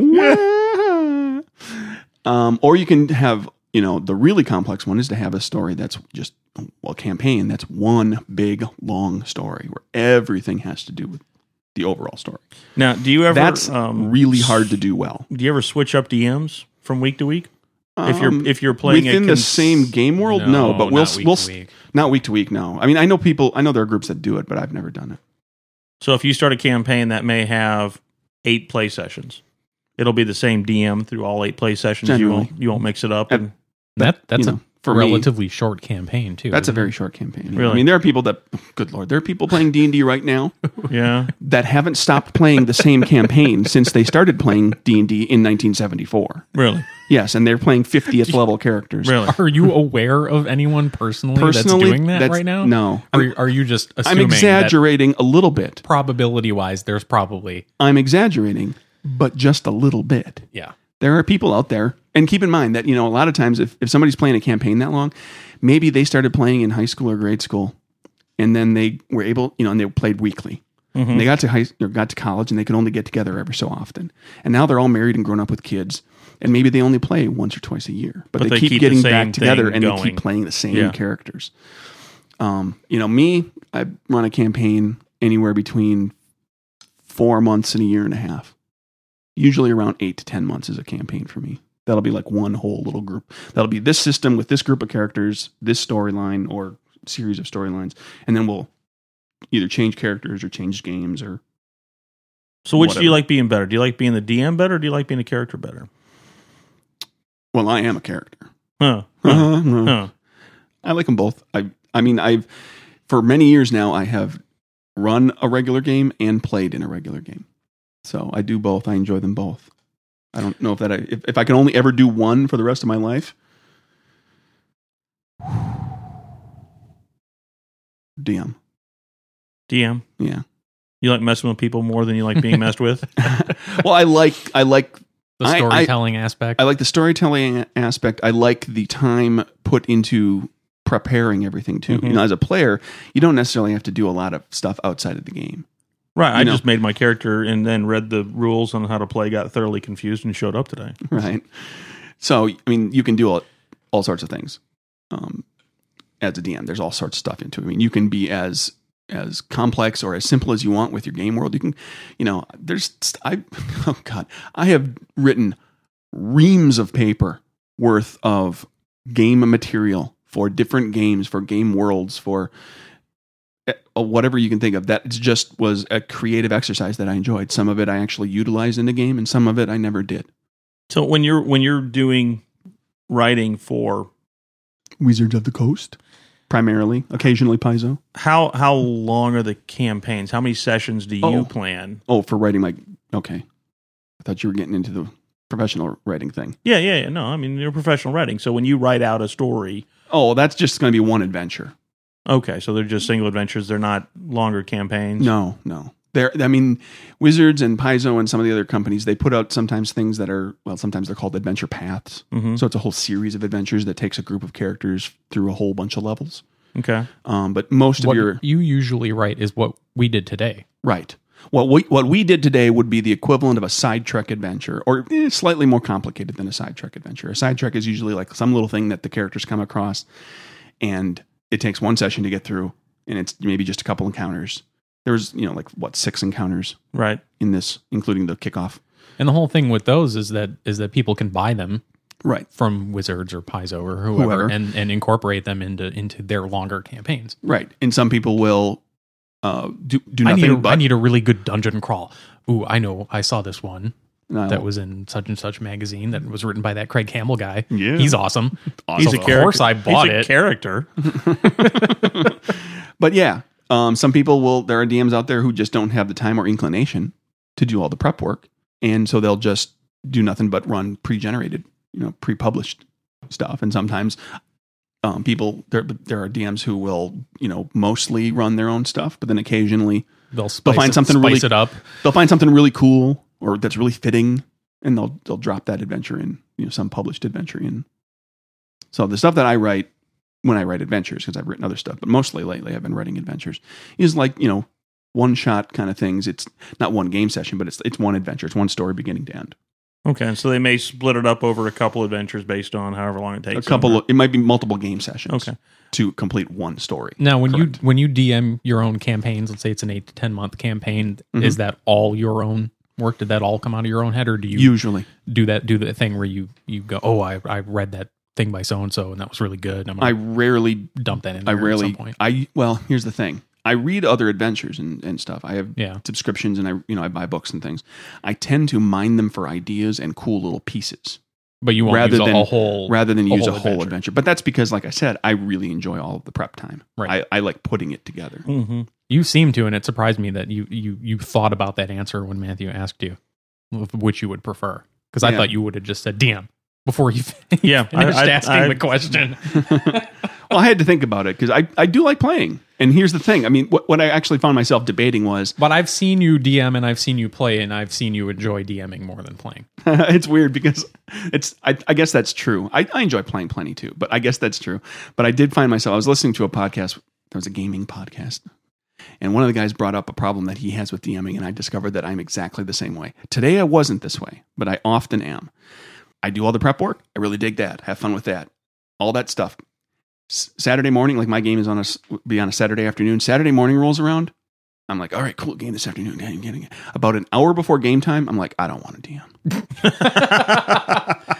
A: like.
B: um, or you can have, you know, the really complex one is to have a story that's just, well, a campaign that's one big, long story where everything has to do with the overall story.
A: Now, do you ever
B: That's
A: um,
B: really hard to do well.
A: Do you ever switch up D Ms from week to week? if you're
B: Um,
A: if you're playing
B: within
A: a
B: the
A: cons-
B: same game world, no,
C: No,
B: but we'll
C: not week
B: we'll
C: to week.
B: not week to week. No, I mean I know people. I know there are groups that do it, but I've never done it.
A: So if you start a campaign that may have eight play sessions, it'll be the same D M through all eight play sessions. You
B: Generally.
A: won't you won't mix it up.
B: At-
A: And,
C: That that's
B: you know,
C: a
B: for me-
C: relatively short campaign too.
B: That's a
C: isn't
B: very
C: it?
B: short campaign.
A: Really?
B: I mean, there are people that, good Lord, there are people playing D and D right now
A: yeah,
B: that haven't stopped playing the same campaign since they started playing D and D in nineteen seventy-four.
A: really,
B: Yes, and they're playing fiftieth level characters.
A: really.
C: Are you aware of anyone personally,
B: Personally,
C: that's doing that
B: that's-
C: right now?
B: no.
C: Or are you just
B: I'm
C: assuming that
B: exaggerating a little bit.
C: probability wise, there's probably
B: I'm exaggerating, but just a little bit.
C: yeah.
B: There are people out there, and keep in mind that, you know, a lot of times if, if somebody's playing a campaign that long, maybe they started playing in high school or grade school, and then they were able, you know, and they played weekly. And they got to high or got to college, and they could only get together every so often. And now they're all married and grown up with kids, and maybe they only play once or twice a year, but,
A: But
B: they,
A: they
B: keep,
A: keep the
B: getting
A: same
B: back together
A: thing
B: and they
A: going.
B: keep playing the same
A: Yeah.
B: characters. Um, you know, me, I run a campaign anywhere between four months and a year and a half. Usually around eight to ten months is a campaign for me. That'll be like one whole little group. That'll be this system with this group of characters, this storyline or series of storylines, and then we'll either change characters or change games or.
A: So which do you
B: whatever.
A: like being better? Do you like being the D M better or do you like being a character better?
B: Well, I am a character.
A: Huh. Huh.
B: Uh-huh.
A: Huh.
B: I like them both. I I mean, I've for many years now I have run a regular game and played in a regular game. So I do both. I enjoy them both. I don't know if that I, if, if I can only ever do one for the rest of my life. D M.
A: D M.
B: Yeah.
A: You like messing with people more than you like being messed with?
B: Well, I like I like
C: The
B: I- I-
C: storytelling aspect.
B: I like the storytelling aspect. I like the time put into preparing everything too.
A: Mhm.
B: You know, as a player, you don't necessarily have to do a lot of stuff outside of the game.
A: Right. I
B: You know.
A: just made my character and then read the rules on how to play, got thoroughly confused, and showed up today.
B: Right. So, I mean, you can do all, all sorts of things um, as a D M. There's all sorts of stuff into it. I mean, you can be as as complex or as simple as you want with your game world. You can, you know, there's, I, oh God, I have written reams of paper worth of game material for different games, for game worlds, for uh, whatever you can think of. That just was a creative exercise that I enjoyed. Some of it I actually utilized in the game, and some of it I never did.
A: So when you're when you're doing writing for
B: Wizards of the Coast, primarily, occasionally Paizo.
A: how how long are the campaigns? How many sessions do you
B: Oh.
A: plan?
B: Oh, for writing my okay. I thought you were getting into the professional writing thing.
A: Yeah, yeah, yeah. No, I mean you're professional writing. So when you write out a story,
B: Oh, that's just going to be one adventure.
A: okay, so they're just single adventures. They're not longer campaigns.
B: No, no. There, I mean, Wizards and Paizo and some of the other companies, they put out sometimes things that are, well, sometimes they're called adventure paths.
A: Mhm.
B: So it's a whole series of adventures that takes a group of characters through a whole bunch of levels.
A: Okay.
B: Um, but most
C: what
B: of your
C: you usually write is what we did today.
B: right. What we what we did today would be the equivalent of a side trek adventure, or eh, slightly more complicated than a side trek adventure. A side trek is usually like some little thing that the characters come across, and it takes one session to get through, and it's maybe just a couple encounters. There's you know like what six encounters
A: Right.
B: in this, including the kickoff.
C: And the whole thing with those is that is that people can buy them
B: Right.
C: from Wizards or Paizo or whoever,
B: Whoever.
C: and and incorporate them into into their longer campaigns.
B: Right. And some people will uh, do do
C: I
B: nothing
C: need a,
B: but
C: I need a really good dungeon crawl. Ooh, I know. I saw this one
B: no,
C: that was in such and such magazine that was written by that Craig Campbell guy.
B: Yeah.
C: He's awesome.
A: He's
C: So
A: a
C: of
A: character.
C: course I bought
A: He's a
C: it.
A: character.
B: But yeah, um, some people will. There are D Ms out there who just don't have the time or inclination to do all the prep work, and so they'll just do nothing but run pre-generated, you know, pre-published stuff. And sometimes um, people there there are D Ms who will, you know, mostly run their own stuff, but then occasionally
C: They'll, spice
B: find
C: it,
B: something
C: spice
B: really-
C: it up.
B: they'll find something really cool or that's really fitting, and they'll they'll drop that adventure in, you know, some published adventure in. So the stuff that I write when I write adventures, because I've written other stuff, but mostly lately I've been writing adventures, is like, you know, one shot kind of things. It's not one game session, but it's it's one adventure. It's one story beginning to end.
A: Okay, so they may split it up over a couple adventures based on however long it takes.
B: A couple,
A: them.
B: of, it might be multiple game sessions.
A: Okay.
B: To complete one story.
C: Now, when
B: Correct.
C: you when you D M your own campaigns, let's say it's an eight to ten month campaign,
B: Mhm.
C: is that all your own work? Did that all come out of your own head, or do you
B: Usually,
C: do that do the thing where you you go, oh, I I read that thing by so and so, and that was really good. And I'm
B: I
C: gonna
B: rarely,
C: dump that in.
B: I
C: there at
B: rarely,
C: some point.
B: I well, here's the thing. I read other adventures and, and stuff. I have
C: Yeah.
B: subscriptions, and I you know I buy books and things. I tend to mine them for ideas and cool little pieces
C: But you won't
B: rather
C: use a,
B: than
C: a whole
B: rather than
C: a
B: use
C: whole
B: a whole
C: adventure.
B: adventure. But that's because, like I said, I really enjoy all of the prep time.
C: Right.
B: I, I like putting it together.
A: Mhm.
C: You seem to, and it surprised me that you you you thought about that answer when Matthew asked you which you would prefer, because I
B: Yeah.
C: thought you would have just said D M before you
A: Yeah,
C: finished
A: I- I-
C: asking
A: I-
C: the question.
B: Well, I had to think about it because I, I do like playing. And here's the thing. I mean, what, what I actually found myself debating was
C: But I've seen you D M and I've seen you play, and I've seen you enjoy DMing more than playing.
B: it's weird because it's I, I guess that's true. I, I enjoy playing plenty too, but I guess that's true. But I did find myself I was listening to a podcast. There was a gaming podcast, and one of the guys brought up a problem that he has with DMing, and I discovered that I'm exactly the same way. Today I wasn't this way, but I often am. I do all the prep work. I really dig that. Have fun with that. All that stuff. S- Saturday morning, like my game is on a s- be on a Saturday afternoon. Saturday morning rolls around. I'm like, all right, cool game this afternoon. I'm getting it. About an hour before game time, I'm like, I don't want to D M.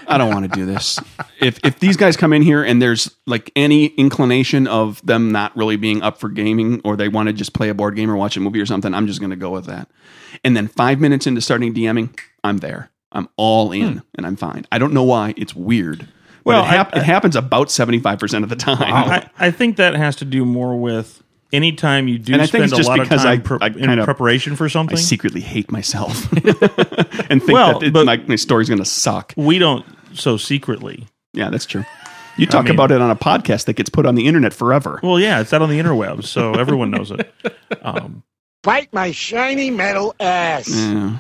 B: I don't want to do this. If if these guys come in here and there's like any inclination of them not really being up for gaming, or they want to just play a board game or watch a movie or something, I'm just going to go with that. And then five minutes into starting DMing, I'm there. I'm all in, hmm. and I'm fine. I don't know why. It's weird. Well, it, hap- I, I, it happens about seventy-five percent of the time.
A: I, I think that has to do more with anytime you do
B: and I
A: spend
B: think it's just
A: a lot
B: because
A: of time
B: I,
A: pre-
B: I
A: in
B: kinda,
A: preparation for something.
B: I secretly hate myself and think
A: well,
B: that it, my, my story's going to suck.
A: We don't so secretly.
B: Yeah, that's true. You talk
A: I mean,
B: about it on a podcast that gets put on the internet forever.
A: Well, yeah, it's out on the interwebs, so everyone knows it. Um,
G: Bite my shiny metal ass.
B: Yeah.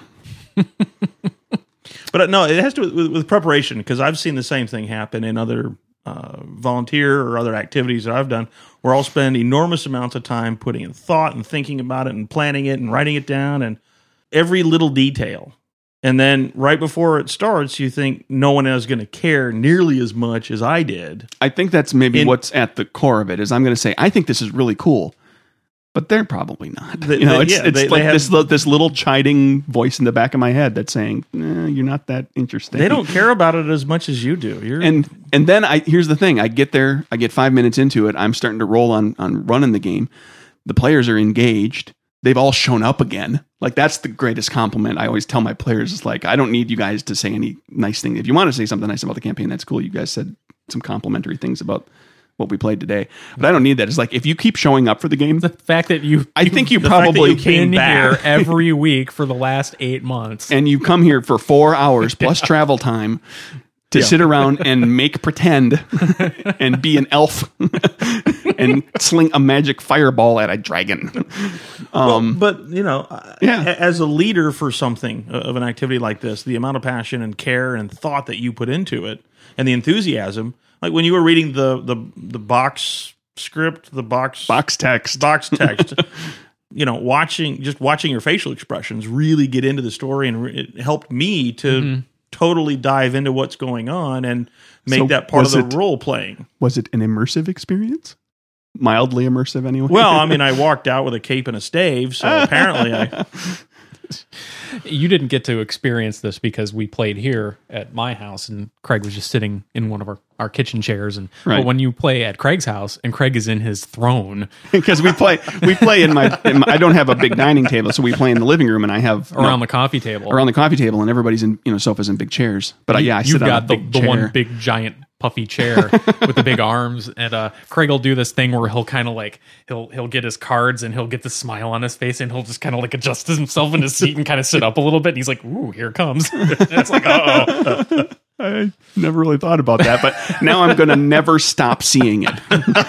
A: But no, it has to do with, with preparation, because I've seen the same thing happen in other uh, volunteer or other activities that I've done, where I'll spend enormous amounts of time putting in thought and thinking about it and planning it and writing it down and every little detail. And then right before it starts, you think no one is going to care nearly as much as I did.
B: I think that's maybe
A: in,
B: what's at the core of it. Is I'm going to say I think this is really cool. But they're probably not.
A: They,
B: you know,
A: they,
B: it's,
A: yeah,
B: it's
A: they,
B: like
A: they have,
B: this this little chiding voice in the back of my head that's saying, eh, "You're not that interesting."
A: They don't care about it as much as you do. You're,
B: and and then I here's the thing: I get there, I get five minutes into it, I'm starting to roll on on running the game. The players are engaged. They've all shown up again. Like that's the greatest compliment I always tell my players. Is like, I don't need you guys to say any nice thing. If you want to say something nice about the campaign, that's cool. You guys said some complimentary things about what we played today, but I don't need that. It's like if you keep showing up for the game,
C: the fact that you,
B: I think you
A: the
B: probably
A: fact that you came
C: been
A: back.
C: here every week for the last eight months,
B: and you come here for four hours plus yeah. travel time to yeah. sit around and make pretend and be an elf and sling a magic fireball at a dragon. Um,
A: well, but you know,
B: yeah.
A: as a leader for something of an activity like this, the amount of passion and care and thought that you put into it, and the enthusiasm. Like when you were reading the the the box script, the box
B: box text,
A: box text, you know, watching just watching your facial expressions really get into the story, and it helped me to mm-hmm. totally dive into what's going on and make
B: so
A: that part of the
B: it,
A: role playing.
B: Was it an immersive experience? Mildly immersive, anyway.
A: Well, I mean, I walked out with a cape and a stave, so apparently I.
C: You didn't get to experience this because we played here at my house and Craig was just sitting in one of our, our kitchen chairs. And
B: right.
C: but when you play at Craig's house and Craig is in his throne,
B: because we play, we play in my, in my, I don't have a big dining table, so we play in the living room, and I have
C: around
B: no,
C: the coffee table,
B: around the coffee table, and everybody's in you know sofas and big chairs. But
C: you,
B: I, yeah, I
C: you've
B: sit on
C: got
B: a
C: the,
B: big
C: the
B: chair.
C: one big giant puffy chair with the big arms, and uh, Craig will do this thing where he'll kind of like he'll he'll get his cards and he'll get the smile on his face and he'll just kind of like adjust himself in his seat and kind of sit up a little bit. And he's like, "Ooh, here it comes!" It's like, uh oh.
B: I never really thought about that, but now I'm going to never stop seeing it.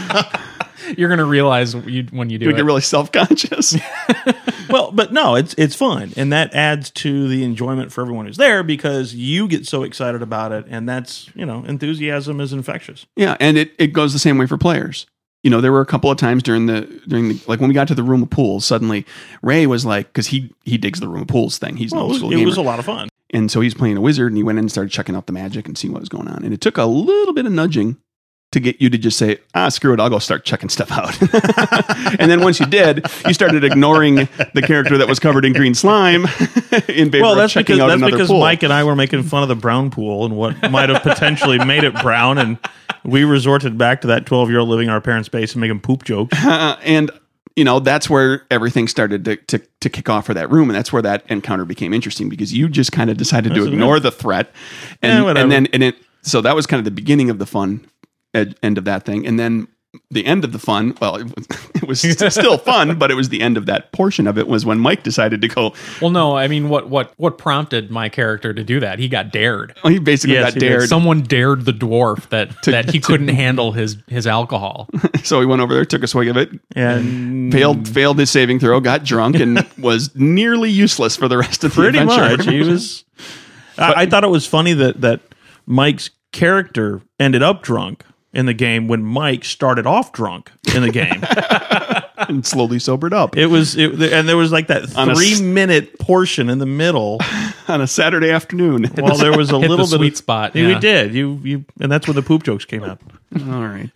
C: You're going to realize you, when you do
B: you
C: it.
B: get really self-conscious.
A: Well, but no, it's it's fun, and that adds to the enjoyment for everyone who's there because you get so excited about it, and that's, you know, enthusiasm is infectious.
B: Yeah, and it, it goes the same way for players. You know, there were a couple of times during the during the like when we got to the room of pools, suddenly Ray was like, because he he digs the room of pools thing. He's
A: well,
B: an
A: it, was,
B: old school
A: it
B: gamer.
A: was a lot of fun,
B: and so he's playing a wizard, and he went in and started checking out the magic and seeing what was going on. And it took a little bit of nudging to get you to just say, ah, screw it, I'll go start checking stuff out. And then once you did, you started ignoring the character that was covered in green slime in favor
A: well, that's
B: of checking
A: because,
B: out
A: that's
B: another
A: because
B: pool.
A: Mike and I were making fun of the brown pool and what might have potentially made it brown, and we resorted back to that twelve-year-old living in our parents' base and making poop jokes.
B: Uh, and, you know, that's where everything started to, to, to kick off for that room, and that's where that encounter became interesting because you just kind of decided to
A: That's
B: ignore the threat. And,
A: Yeah, whatever.
B: and then, and it, so that was kind of the beginning of the fun ed- end of that thing. And then the end of the fun, well, it was, it was st- still fun, but it was the end of that portion of it was when Mike decided to go.
C: Well, no, I mean, what what what prompted my character to do that? He got dared.
B: Well, he basically
A: Yes,
B: got
A: he did.
B: dared.
C: Someone dared the dwarf that that he couldn't handle his his alcohol.
B: So he went over there, took a swig of it,
A: And
B: failed failed his saving throw, got drunk, and was nearly useless for the rest of the
A: pretty
B: adventure.
A: much, he was. I, I thought it was funny that that Mike's character ended up drunk in the game when Mike started off drunk in the game.
B: and slowly sobered up
A: It was, it, and there was like that
B: On a
A: three
B: s-
A: minute portion in the middle.
B: on a Saturday afternoon.
A: Well, there was a
C: Hit the
A: little bit
C: sweet
A: of,
C: spot,
A: Yeah,
C: yeah.
A: We did. You, you, and that's when the poop jokes came out.
B: All right.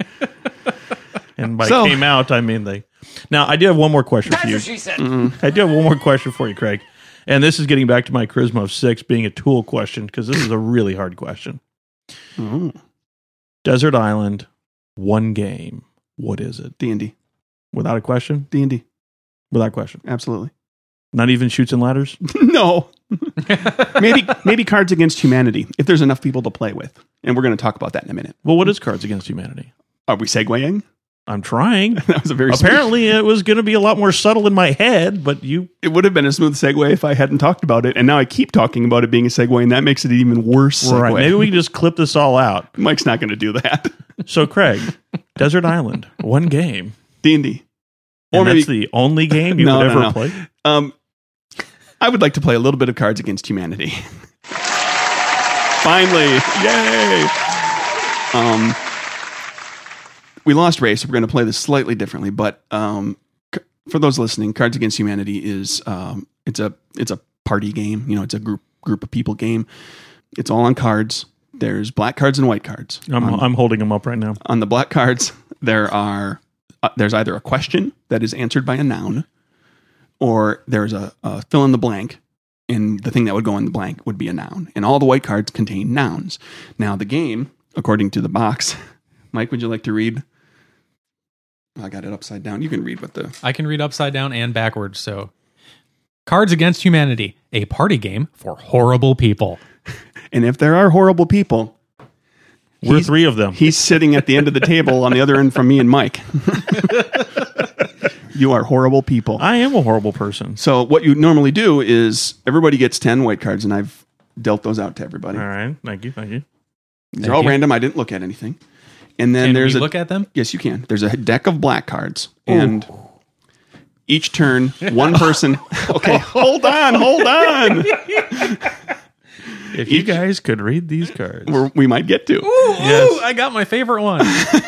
A: And by
B: So-
A: came out, I mean they. Now, I do have one more question for you.
G: She said.
A: I do have one more question for you, Craig. And this is getting back to my charisma of six being a tool question because this is a really hard question.
B: Oh,
A: Desert Island, one game. What is it?
B: D and D.
A: Without a question?
B: D and D.
A: Without question.
B: Absolutely.
A: Not even Shoots and Ladders?
B: No. maybe maybe Cards Against Humanity, if there's enough people to play with. And we're going to talk about that in a minute.
A: Well, what is Cards Against Humanity?
B: Are we segueing?
A: I'm trying.
B: That was a very
A: Apparently, it was going to be a lot more subtle in my head, but you...
B: It would have been a smooth segue if I hadn't talked about it. And now I keep talking about it being a segue, and that makes it an even worse segue.
A: Right. Maybe we can just clip this all out.
B: Mike's not going to do that.
A: So, Craig, Desert Island, one game.
B: D and D.
A: And
B: Or maybe
A: that's the only game you
B: No,
A: would
B: no,
A: ever
B: no.
A: play?
B: Um, I would like to play a little bit of Cards Against Humanity. Finally, yay! Um, we lost Ray, so we're going to play this slightly differently. But um, c- for those listening, Cards Against Humanity is um, it's a it's a party game. You know, it's a group group of people game. It's all on cards. There's black cards and white cards.
A: I'm,
B: on,
A: I'm holding them up right now.
B: on the black cards, there are uh, there's either a question that is answered by a noun, or there's a, a fill in the blank, and the thing that would go in the blank would be a noun. And all the white cards contain nouns. Now, the game, according to the box, Mike, would you like to read? I got it upside down. You can read what the...
C: I can read upside down and backwards. So, Cards Against Humanity, a party game for horrible people.
B: And if there are horrible people,
A: We're
B: he's-
A: three of them.
B: he's sitting at the end of the table on the other end from me and Mike. You are horrible people.
A: I am a horrible person.
B: So what you normally do is everybody gets ten white cards, and I've dealt those out to everybody.
A: All right. Thank you. Thank you.
B: They're
C: Thank
B: all
C: you.
B: random. I didn't look at anything. And then
C: Can
B: there's
C: we
B: a
C: look at them?
B: yes, you can. There's a deck of black cards, and each turn, one person. Okay, hold on, hold on.
A: If you guys could read these cards.
B: We're, we might get to.
C: Yes. Ooh, I got my favorite one.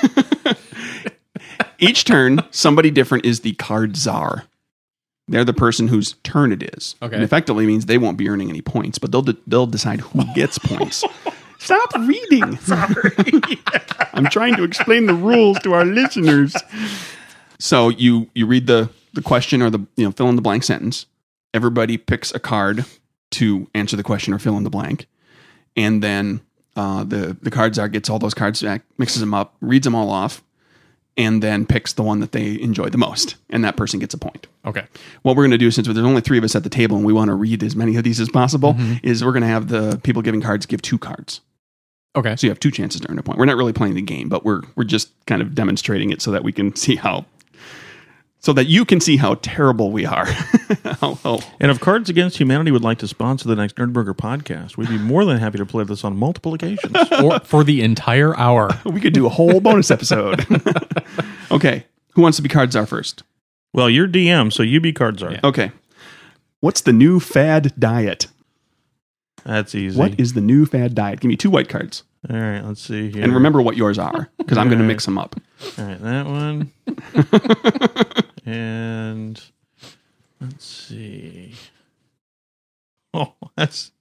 B: Each turn, somebody different is the card czar. They're the person whose turn it is.
C: Okay.
B: And effectively means they won't be earning any points, but they'll de- they'll decide who gets points. Stop reading. Sorry. I'm trying to explain the rules to our listeners. So you you read the the question or the you know fill in the blank sentence. Everybody picks a card to answer the question or fill in the blank, and then uh, the the card czar gets all those cards back, mixes them up, reads them all off, and then picks the one that they enjoy the most, and that person gets a point.
C: Okay.
B: What we're going to do, since there's only three of us at the table and we want to read as many of these as possible, is we're going to have the people giving cards give two cards.
C: Okay.
B: So you have two chances to earn a point. We're not really playing the game, but we're we're just kind of demonstrating it so that we can see how, so that you can see how terrible we are. how, how,
A: And if Cards Against Humanity would like to sponsor the next Nerdburger podcast, we'd be more than happy to play this on multiple occasions.
C: Or for the entire hour.
B: we could do a whole bonus episode. Okay, who wants to be card czar first?
A: Well, you're D M, so you be Cards Czar.
C: Yeah.
B: Okay, what's the new fad diet?
A: That's easy.
B: What is the new fad diet? Give me two white cards.
A: All right, let's see here.
B: And remember what yours are, because I'm going to
A: All right.
B: mix them up.
A: All right, that one. And let's see. Oh, that's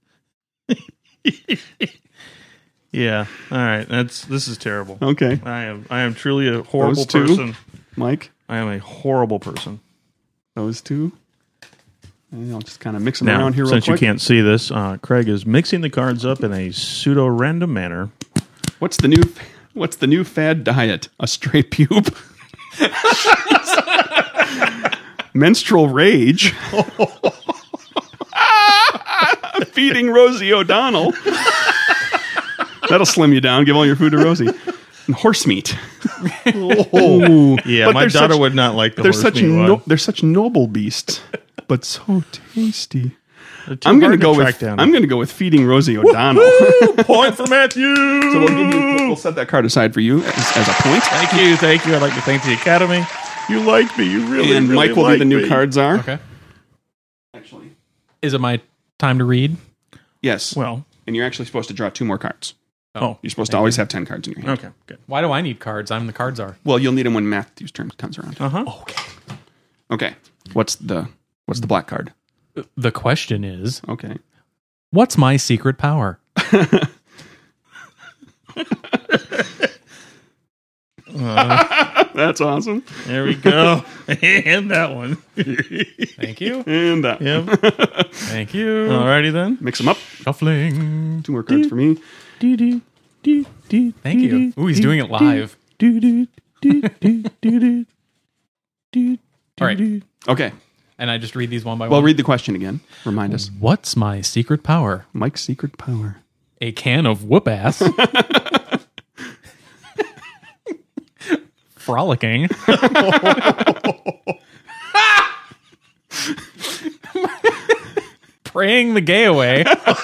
A: yeah. All right, that's this is terrible.
B: Okay,
A: I am I am truly a horrible
B: Those two?
A: person.
B: Mike,
A: I am a horrible person.
B: those two. And I'll just kind of mix them
A: Now,
B: around here real
A: since
B: quick.
A: you can't see this, uh, Craig is mixing the cards up in a pseudo random manner.
B: What's the new What's the new fad diet? A straight pube? Menstrual rage? Feeding Rosie O'Donnell? That'll slim you down. Give all your food to Rosie. And horse meat. Oh,
A: Yeah,
B: But
A: my
B: they're
A: daughter
B: such-
A: would not like the
B: they're
A: horse
B: such
A: meat
B: no,
A: one.
B: they're such noble beasts, but so tasty.
A: They're too
B: I'm going to
A: hard
B: go
A: track
B: with
A: down.
B: I'm going to go with feeding Rosie O'Donnell.
A: Point for Matthew.
B: So we'll, give you, we'll set that card aside for you as, as a point.
A: Thank you, thank you. I'd like to thank the Academy. You like me. You really,
B: And
A: really
B: Mike will
A: like
B: be the new
A: me.
B: card czar.
C: Okay.
B: Actually,
C: Is it my time to read?
B: yes.
A: Well,
B: And you're actually supposed to draw two more cards.
A: oh,
B: You're supposed to always have ten cards in your hand.
A: okay, good.
C: Why do I need cards? I'm the card czar.
B: Well, you'll need them when Matthew's turn comes around.
A: Uh huh.
B: Okay. What's the What's the black card?
C: The question is,
B: Okay.
C: what's my secret power?
B: That's awesome.
A: There we go. And that one.
C: Thank you.
B: And that.
A: Yep.
C: Thank you.
A: Alrighty then.
B: Mix them up.
C: Shuffling.
B: Two more cards for me.
A: Dee-dee.
C: Thank you. Ooh, he's doing it live. All right.
B: Okay.
C: And I just read these one by
B: Well,
C: one.
B: read the question again. Remind us.
C: What's my secret power?
B: Mike's secret power.
C: A can of whoop ass. Frolicking. Praying the gay away.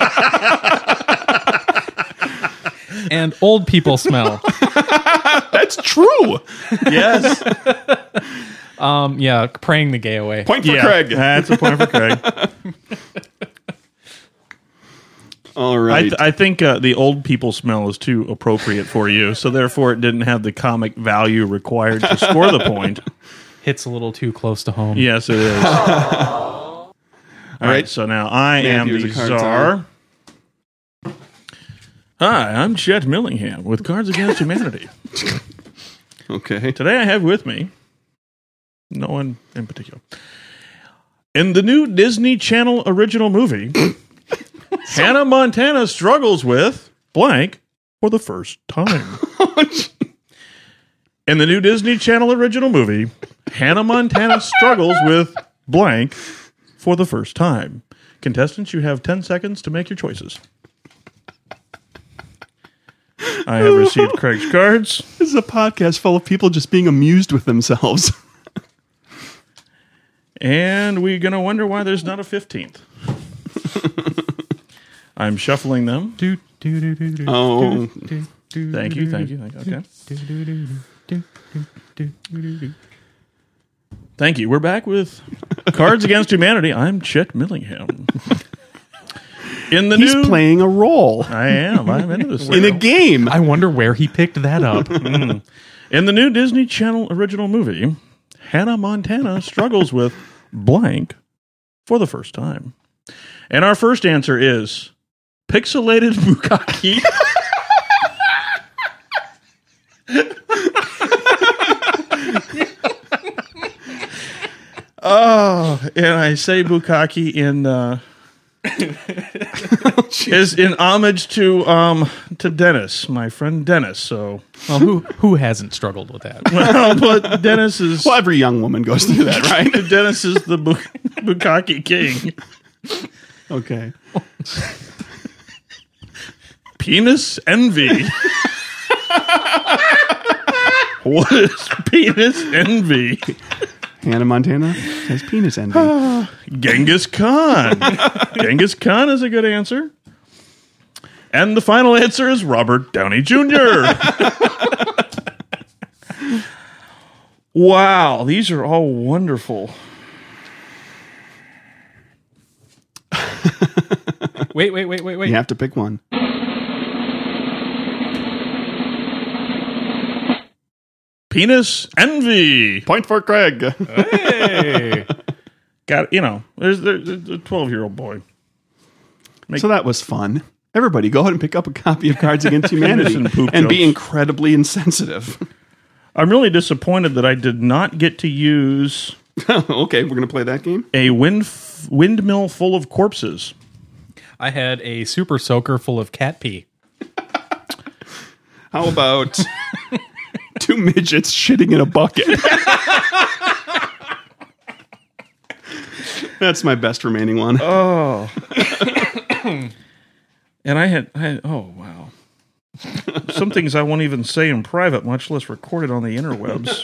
C: And old people smell.
B: That's true.
A: Yes.
C: Um, yeah, praying the gay away.
B: Point for
A: Yeah,
B: Craig.
A: That's a point for Craig.
B: All
A: I,
B: right.
A: th- I think uh, the old people smell is too appropriate for you, so therefore it didn't have the comic value required to score the point.
C: Hits a little too close to home.
A: Yes, it is. All right, so now I am
B: Matthew
A: the
B: is a card
A: czar. Hi, I'm Chet Millingham with Cards Against Humanity.
B: okay.
A: Today I have with me no one in particular. In the new Disney Channel original movie, Hannah Montana struggles with blank for the first time. In the new Disney Channel original movie, Hannah Montana struggles with blank for the first time. Contestants, you have ten seconds to make your choices. I have received Craig's cards.
B: This is a podcast full of people just being amused with themselves.
A: And we're going to wonder why there's not a fifteenth. I'm shuffling them.
C: Do, do, do, do, do,
B: Oh.
C: do, do,
A: Thank
C: do,
A: you,
C: do,
A: thank
C: do,
A: you. Thank you. Okay.
C: do, do, do, do, do, do, do, do.
A: Thank you. We're back with Cards Against Humanity. I'm Chet Millingham. In the
B: He's
A: new...
B: playing a role
A: I am. I'm into this.
B: in a game.
C: I wonder where he picked that up.
A: In the new Disney Channel original movie, Hannah Montana struggles with blank for the first time. And our first answer is pixelated bukkake. Oh, and I say bukkake in uh, is in homage to um to Dennis, my friend Dennis. So,
C: Well, who who hasn't struggled with that?
A: well, but Dennis is
B: Well, every young woman goes through that, right?
A: Dennis is the bu- bukkake king.
B: Okay.
A: Penis envy. What is penis envy?
B: Hannah Montana has penis envy.
A: Genghis Khan. Genghis Khan is a good answer. And the final answer is Robert Downey Junior Wow, these are all wonderful.
C: Wait, wait, wait, wait, wait.
B: You have to pick one.
A: Penis envy.
B: Point for Craig.
C: Hey.
A: Got you know, there's, there's a twelve-year-old boy. Make-
B: So that was fun. Everybody, go ahead and pick up a copy of Cards Against Humanity
A: and poop
B: and be
A: jokes.
B: incredibly insensitive.
A: I'm really disappointed that I did not get to use
B: Okay, we're going to play that game.
A: a wind windmill full of corpses.
C: I had a super soaker full of cat pee.
B: How about two midgets shitting in a bucket? That's my best remaining one.
A: Oh. And I had, I had, oh, wow. Some things I won't even say in private, much less recorded on the interwebs.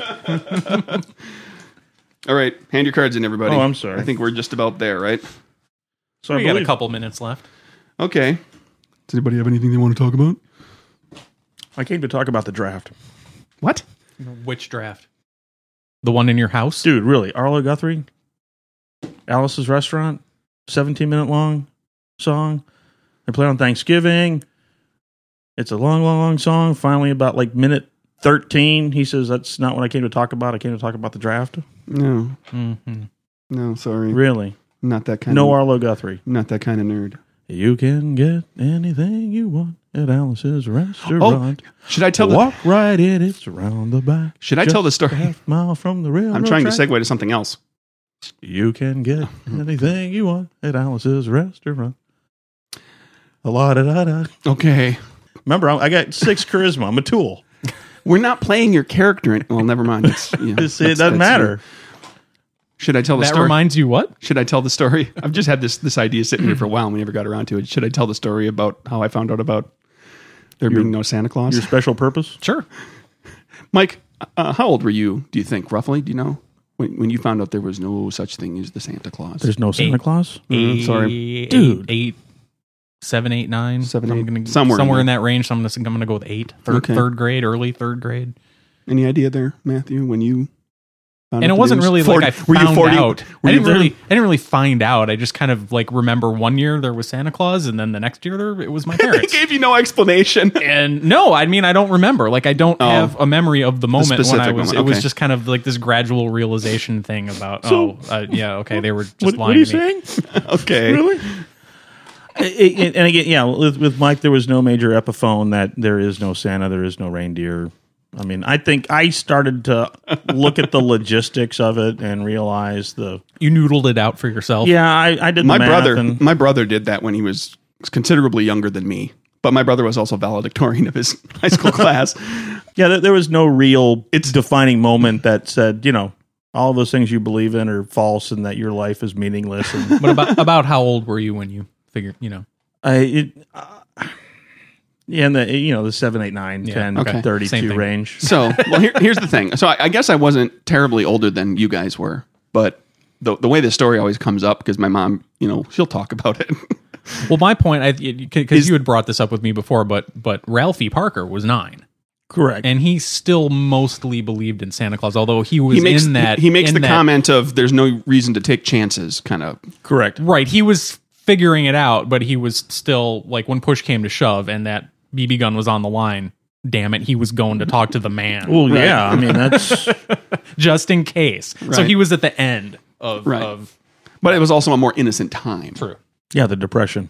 B: All right, hand your cards in, everybody.
A: Oh, I'm sorry.
B: I think we're just about there, right?
A: So I
C: We got a
A: believe,
C: couple minutes left.
B: Okay. Does anybody have anything they want to talk about?
A: I came to talk about the draft.
B: What?
C: Which draft? The one in your house?
A: Dude, really, Arlo Guthrie? Alice's Restaurant? seventeen-minute long song. They play on Thanksgiving. It's a long, long, long song. Finally, about like minute thirteen, he says, that's not what I came to talk about. I came to talk about the draft.
B: No.
C: Mm-hmm.
B: No, sorry.
A: Really?
B: Not that kind
A: No
B: of
A: Arlo Guthrie.
B: Not that kind of nerd.
A: You can get anything you want at Alice's Restaurant.
B: Should I tell the
A: Walk right in, it's around the back.
B: Should I tell the story?
A: A half mile from the railroad
B: I'm trying to
A: track.
B: segue to something else.
A: You can get anything you want at Alice's Restaurant. A la da da da.
B: Okay.
A: Remember, I I got six charisma. I'm a tool.
B: We're not playing your character. In, well, never mind. It's, you know,
A: See, it
B: that's-
A: doesn't
B: that's
A: matter.
B: you. Should I tell the
C: That
B: story?
C: reminds you what?
B: Should I tell the story? I've just had this this idea sitting here for a while, and we never got around to it. Should I tell the story about how I found out about there being no Santa Claus?
A: Your special purpose?
C: Sure.
B: Mike, uh, how old were you? Do you think roughly? Do you know when when you found out there was no such thing as the Santa Claus?
A: There's no Santa
C: Eight.
A: Claus?
B: Mm, sorry.
C: Eight,
A: Dude.
C: Eight, seven, eight, nine.
B: Seven,
C: I'm
B: eight.
C: gonna,
B: Somewhere
C: somewhere,
B: in
C: in
B: there.
C: that range. So I'm gonna, I'm gonna go with eight. Third,
B: Okay.
C: third grade, early third grade.
B: Any idea there, Matthew? When you found
C: And
B: out
C: it
B: the
C: wasn't
B: news?
C: really
B: forty,
C: like I
B: were
C: found
B: you forty,
C: out.
B: Were
C: I
B: you
C: didn't
B: there?
C: really, I didn't really find out. I just kind of like remember one year there was Santa Claus, and then the next year there it was my
B: They
C: parents.
B: gave you no explanation.
C: And no, I mean I don't remember. Like I don't
B: Oh.
C: have a memory of the moment when I
B: specific
C: was.
B: moment,
C: It was
B: okay.
C: just kind of like this gradual realization thing about.
A: So-
C: oh, uh, yeah, okay, they were just
A: What,
C: lying
A: what are you
C: to me.
A: saying?
B: Okay.
A: Really? It- it- and again, yeah, with, with Mike, there was no major epiphone that there is no Santa, there is no reindeer. I mean, I think I started to look at the logistics of it and realize the.
C: You noodled it out for yourself.
A: Yeah, I, I did
B: My
A: the math
B: brother,
A: and-
B: my brother did that when he was considerably younger than me. But my brother was also valedictorian of his high school class.
A: yeah, there, there was no real it's defining moment that said, you know, all those things you believe in are false and that your life is meaningless. And
C: But about about how old were you when you figured? You know.
A: I, it, uh, yeah, in the you know the seven, eight, nine,
C: Yeah,
A: ten,
B: okay. Same
A: thirty-two
C: thing.
A: range.
B: So, well, here, here's the thing. So, I, I guess I wasn't terribly older than you guys were, but the the way the story always comes up, because my mom, you know, she'll talk about it.
C: Well, my point, because you had brought this up with me before, but but Ralphie Parker was nine,
A: Correct.
C: and he still mostly believed in Santa Claus, although he was
B: he makes
C: in that.
B: he, he makes
C: in
B: the
C: that-
B: comment of "there's no reason to take chances," kind of.
A: Correct.
C: right? He was figuring it out, but he was still like when push came to shove, and that B B gun was on the line. Damn it, he was going to talk to the man.
A: Well, yeah, I mean that's
C: just in case. So
B: Right.
C: he was at the end of,
B: Right.
C: of
B: But it was also a more innocent time.
C: true.
A: yeah the depression.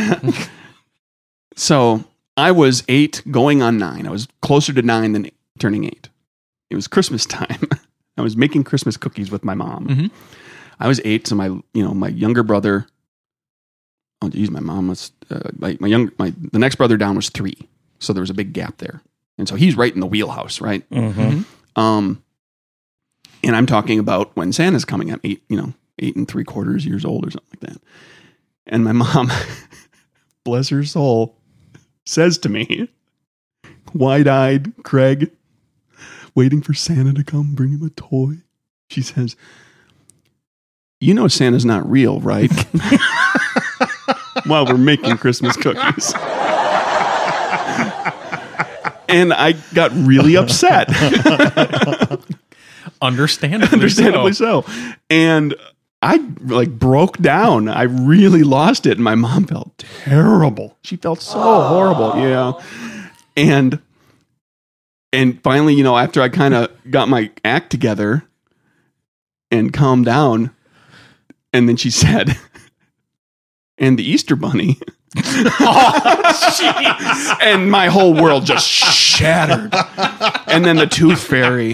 B: So I was eight, going on nine. I was closer to nine than turning eight. It was Christmas time. I was making Christmas cookies with my mom.
C: Mhm.
B: I was eight, so my you know my younger brother. Oh, geez, my mom was uh, my my young my the next brother down was three, so there was a big gap there, and so he's right in the wheelhouse, right?
A: Mm-hmm.
B: Um, and I'm talking about when Santa's coming. I'm eight, you know, eight and three quarters years old or something like that. And my mom, bless her soul, says to me, wide-eyed, Craig, waiting for Santa to come bring him a toy. She says, "You know Santa's not real, right?" While we're making Christmas cookies. And I got really upset.
C: Understandably,
B: Understandably
C: so.
B: so. And I like broke down. I really lost it. And my mom felt terrible. She felt so horrible. Yeah. And and finally, you know, after I kind of got my act together and calmed down, and then she said, "And the Easter Bunny." And my whole world just shattered. And then the Tooth Fairy.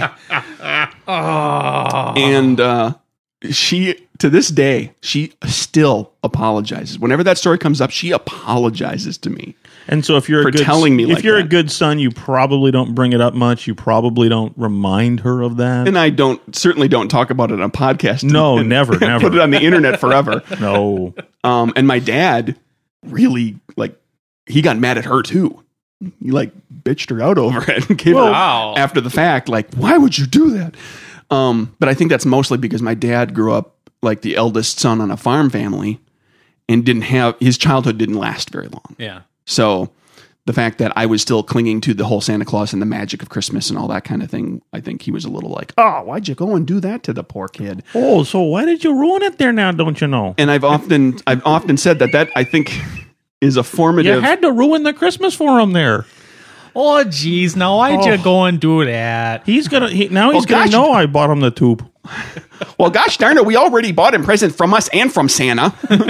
B: And uh, she, to this day, she still apologizes. Whenever that story comes up, she apologizes to me.
A: And so if you're
B: For
A: a good,
B: telling me
A: if
B: like
A: you're a
B: that.
A: good son, you probably don't bring it up much. You probably don't remind her of that.
B: And I don't, certainly don't talk about it on a podcast.
A: No,
B: and-
A: never,
B: and
A: never.
B: Put it on the internet forever.
A: no.
B: Um, and my dad really, like, he got mad at her too. He, like, bitched her out over it and gave her
C: Wow.
B: after the fact, like, why would you do that? Um, but I think that's mostly because my dad grew up like the eldest son on a farm family and didn't have, his childhood didn't last very long.
C: Yeah.
B: So the fact that I was still clinging to the whole Santa Claus and the magic of Christmas and all that kind of thing, I think he was a little like, oh, why'd you go and do that to the poor kid?
A: Oh, so why did you ruin it there now, don't you know?
B: And I've often, I've often said that that I think is a
A: You
B: formative.
A: had to ruin the Christmas for him there.
C: Oh, geez. Now why'd
A: Oh.
C: you go and do that?
A: He's gonna he, now he's
B: Oh,
A: gonna
B: gosh.
A: know I bought him the tube.
B: Well, gosh darn it, we already bought him present from us and from Santa.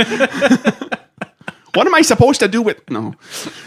B: What am I supposed to do with no?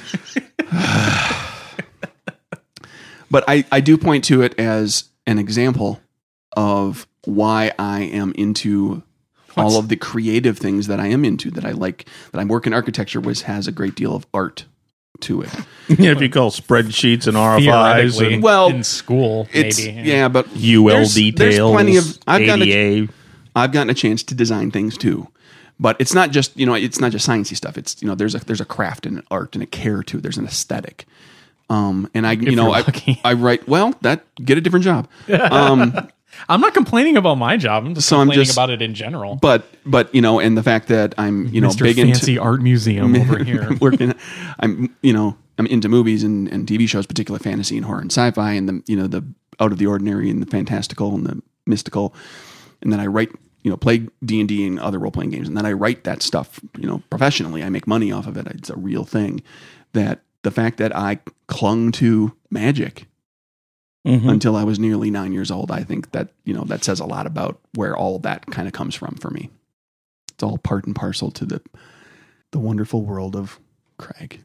B: But I, I do point to it as an example of why I am into all of the creative things that I am into, that I like, that I work in architecture, which has a great deal of art to it.
A: Yeah, if you call spreadsheets and R F Is
C: Theoretically,
A: and
B: Well,
C: in school,
B: It's
C: maybe.
B: yeah, but
A: U L
B: there's-
A: details,
B: There's plenty of. I've gotten a,
A: A D A.
B: I've gotten a chance to design things too, but it's not just you know it's not just sciencey stuff. It's you know there's a there's a craft and an art and a care to it. There's an aesthetic. Um, and I you know
C: you're
B: I,
C: lucky.
B: I write well that get a different job. Um,
C: I'm not complaining about my job. I'm just
B: So I'm
C: complaining
B: just-
C: about it in general.
B: but but you know and the fact that I'm you know
C: Mister
B: big
C: Fancy
B: into
C: Art Museum over here.
B: working, I'm you know I'm into movies and, and T V shows, particularly fantasy and horror and sci-fi, and the you know the out of the ordinary and the fantastical and the mystical, and then I write you know play D and D and other role playing games, and then I write that stuff you know professionally. I make money off of it. It's a real thing. That the fact that I clung to magic
A: Mhm.
B: until I was nearly nine years old, I think that you know that says a lot about where all of that kind of comes from for me. It's all part and parcel to the the wonderful world of Craig.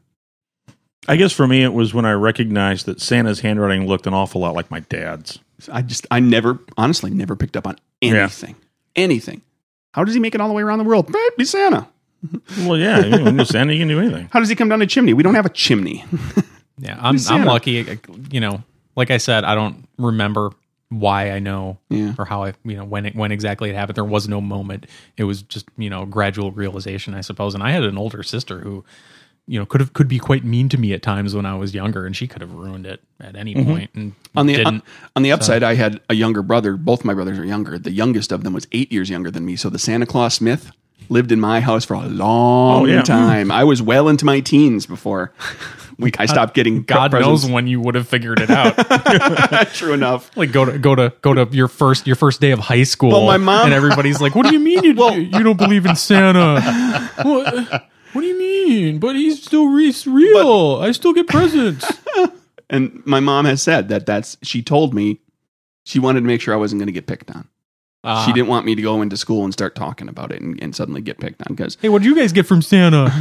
A: I guess for me, it was when I recognized that Santa's handwriting looked an awful lot like my dad's.
B: I just I never honestly never picked up on anything. Anything. How does he make it all the way around the world? Eh, Be Santa.
A: Well, yeah, you know, when you're Santa, you can do anything.
B: How does he come down a chimney? We don't have a chimney.
C: Yeah, I'm
B: Santa.
C: I'm lucky. You know, like I said, I don't remember why I know
B: Yeah.
C: or how I you know when it, when exactly it happened. There was no moment. It was just you know gradual realization, I suppose. And I had an older sister who you know could have could be quite mean to me at times when I was younger, and she could have ruined it at any point. And
B: On the
C: didn't.
B: on, on the upside, I had a younger brother. Both my brothers are younger. The youngest of them was eight years younger than me. So the Santa Claus Smith lived in my house for a long
A: Oh, yeah.
B: time. I was well into my teens before we I stopped getting
C: God
B: presents.
C: knows when you would have figured it out.
B: True enough.
C: Like go to go to go to your first your first day of high school.
B: Well, my mom-
C: and everybody's like, "What do you mean you, you don't believe in Santa? What, what do you mean? But he's still re- real. I still get presents."
B: And my mom has said that that's she told me she wanted to make sure I wasn't going to get picked on.
C: Uh,
B: She didn't want me to go into school and start talking about it and, and suddenly get picked on because
C: Hey, what did you guys get from Santa?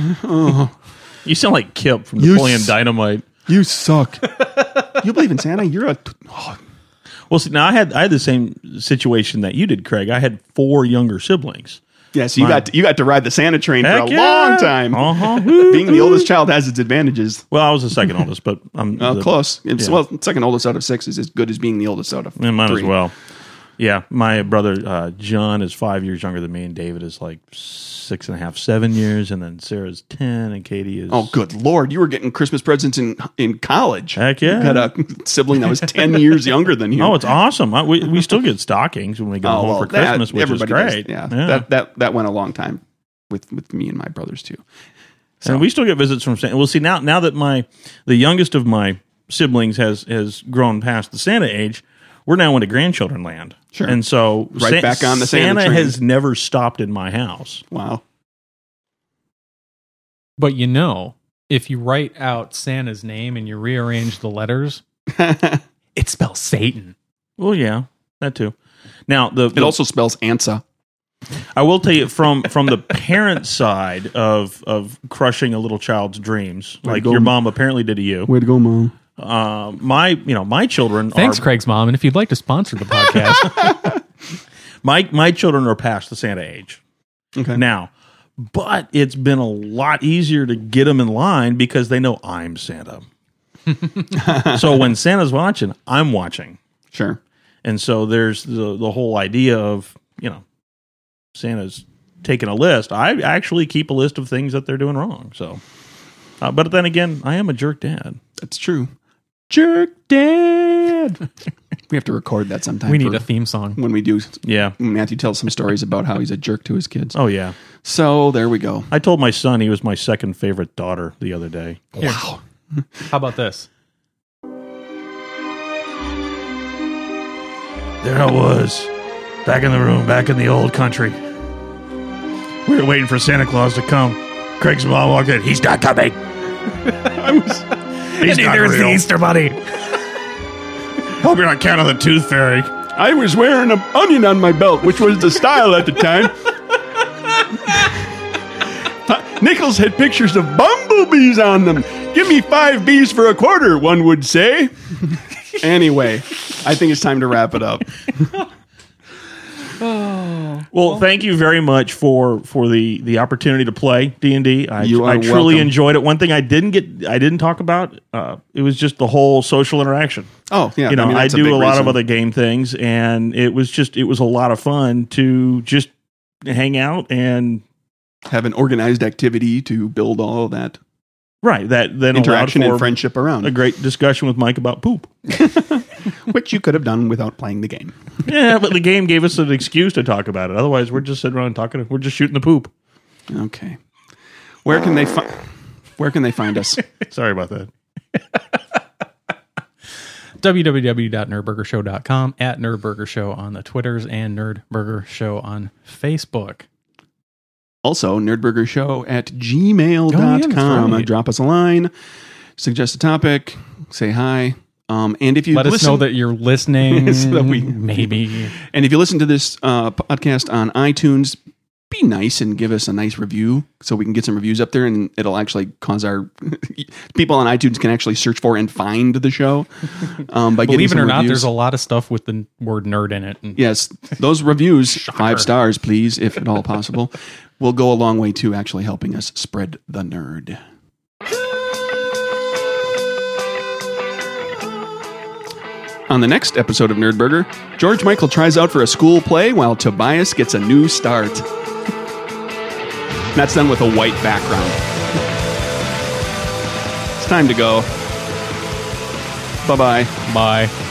A: You sound like Kip from
B: You
A: Napoleon
B: s-
A: Dynamite.
B: you suck. You believe in Santa? You're a t- oh,
A: Well, see, now I had I had the same situation that you did, Craig. I had four younger siblings.
B: yeah. So you
A: My-
B: got to, you got to ride the Santa train
A: Heck
B: for a
A: yeah.
B: long time.
A: Uh-huh.
B: Being the oldest child has its advantages.
A: Well, I was the second oldest, but I'm
B: Well,
A: the-
B: close. It's
A: yeah.
B: well, second oldest out of six is as good as being the oldest out of
A: And mine
B: three.
A: as well. Yeah, my brother uh, John is five years younger than me, and David is like six and a half, seven years, and then Sarah's ten, and Katie is.
B: Oh, good lord! You were getting Christmas presents in in college.
A: Heck yeah.
B: You had a sibling that was ten years younger than you.
A: Oh, it's awesome! I, we we still get stockings when we go
B: Oh,
A: home
B: well,
A: for
B: that-
A: Christmas, which is
B: everybody does.
A: great.
B: Yeah, that that that went a long time with with me and my brothers too. So
A: and we still get visits from Santa. Well, see now now that my the youngest of my siblings has has grown past the Santa age, we're now into grandchildren land.
B: Sure.
A: And so
B: Right back on the Santa
A: Santa
B: train.
A: has never stopped in my house.
B: wow.
C: But you know, if you write out Santa's name and you rearrange the letters, it spells Satan.
A: Well, yeah, that too. Now the,
B: It
A: the
B: also spells Ansa.
A: I will tell you from from the parent side of of crushing a little child's dreams,
B: Way to
A: like
B: go.
A: your mom apparently did to you.
B: Way to go, mom.
A: Uh, my you know my children
C: Thanks,
A: are
C: Craig's mom. And if you'd like to sponsor the podcast,
A: my my children are past the Santa age
B: Okay.
A: now, but it's been a lot easier to get them in line because they know I'm Santa. So when Santa's watching, I'm watching,
B: Sure.
A: and so there's the the whole idea of you know Santa's taking a list. I actually keep a list of things that they're doing wrong. So, uh, but then again, I am a jerk dad.
B: That's true. Jerk dad. We have to record that sometime.
C: we need
B: for
C: a theme song.
B: when we do.
A: Yeah.
B: Matthew tells some stories about how he's a jerk to his kids.
A: Oh yeah.
B: So there we go.
A: I told my son he was my second favorite daughter the other day.
B: Wow.
C: How about this?
A: There I was, back in the room, back in the old country. We were waiting for Santa Claus to come. Craig's mom walked in. He's not coming. I was. He's not real.
C: Easter Bunny.
A: Hope you're not counting the Tooth Fairy.
B: I was wearing an onion on my belt, which was the style at the time. Nichols had pictures of bumblebees on them. Give me five bees for a quarter, one would say. Anyway, I think it's time to wrap it up.
A: Well, thank you very much for for the the opportunity to play D and D. I,
B: You are
A: I truly
B: welcome.
A: enjoyed it. One thing I didn't get, I didn't talk about. Uh, it was just the whole social interaction.
B: Oh, yeah.
A: you know,
B: I, mean,
A: I,
B: that's
A: do
B: big
A: a lot
B: reason.
A: of other game things, and it was just it was a lot of fun to just hang out and
B: Have an organized activity to build all of that
A: right that then
B: interaction
A: allowed for
B: and friendship around,
A: a great discussion with Mike about poop.
B: which you could have done without playing the game.
A: Yeah, but the game gave us an excuse to talk about it. Otherwise, we're just sitting around talking. We're just shooting the poop.
B: Okay. Where can they find? Where can they find us?
A: Sorry about that.
C: w w w dot nerdburger show dot com, at Nerdburger Show on the Twitters, and Nerdburger Show on Facebook.
B: Also, nerdburgershow at gmail
C: Oh, yeah,
B: dot
C: that's
B: com.
C: right.
B: Drop us a line, suggest a topic, say hi. Um, and if you
C: Let us
B: listen,
C: know that you're listening.
B: So that we-
C: maybe.
B: and if you listen to this uh, podcast on iTunes, be nice and give us a nice review so we can get some reviews up there, and it'll actually cause our people on iTunes can actually search for and find the show. Um, by getting
C: Believe it
B: some
C: or not,
B: reviews.
C: there's a lot of stuff with the word nerd in it. And
B: Yes, those reviews, five stars, please, if at all possible, will go a long way to actually helping us spread the nerd. On the next episode of Nerdburger, George Michael tries out for a school play while Tobias gets a new start. That's done with a white background. It's time to go. Bye-bye.
C: bye.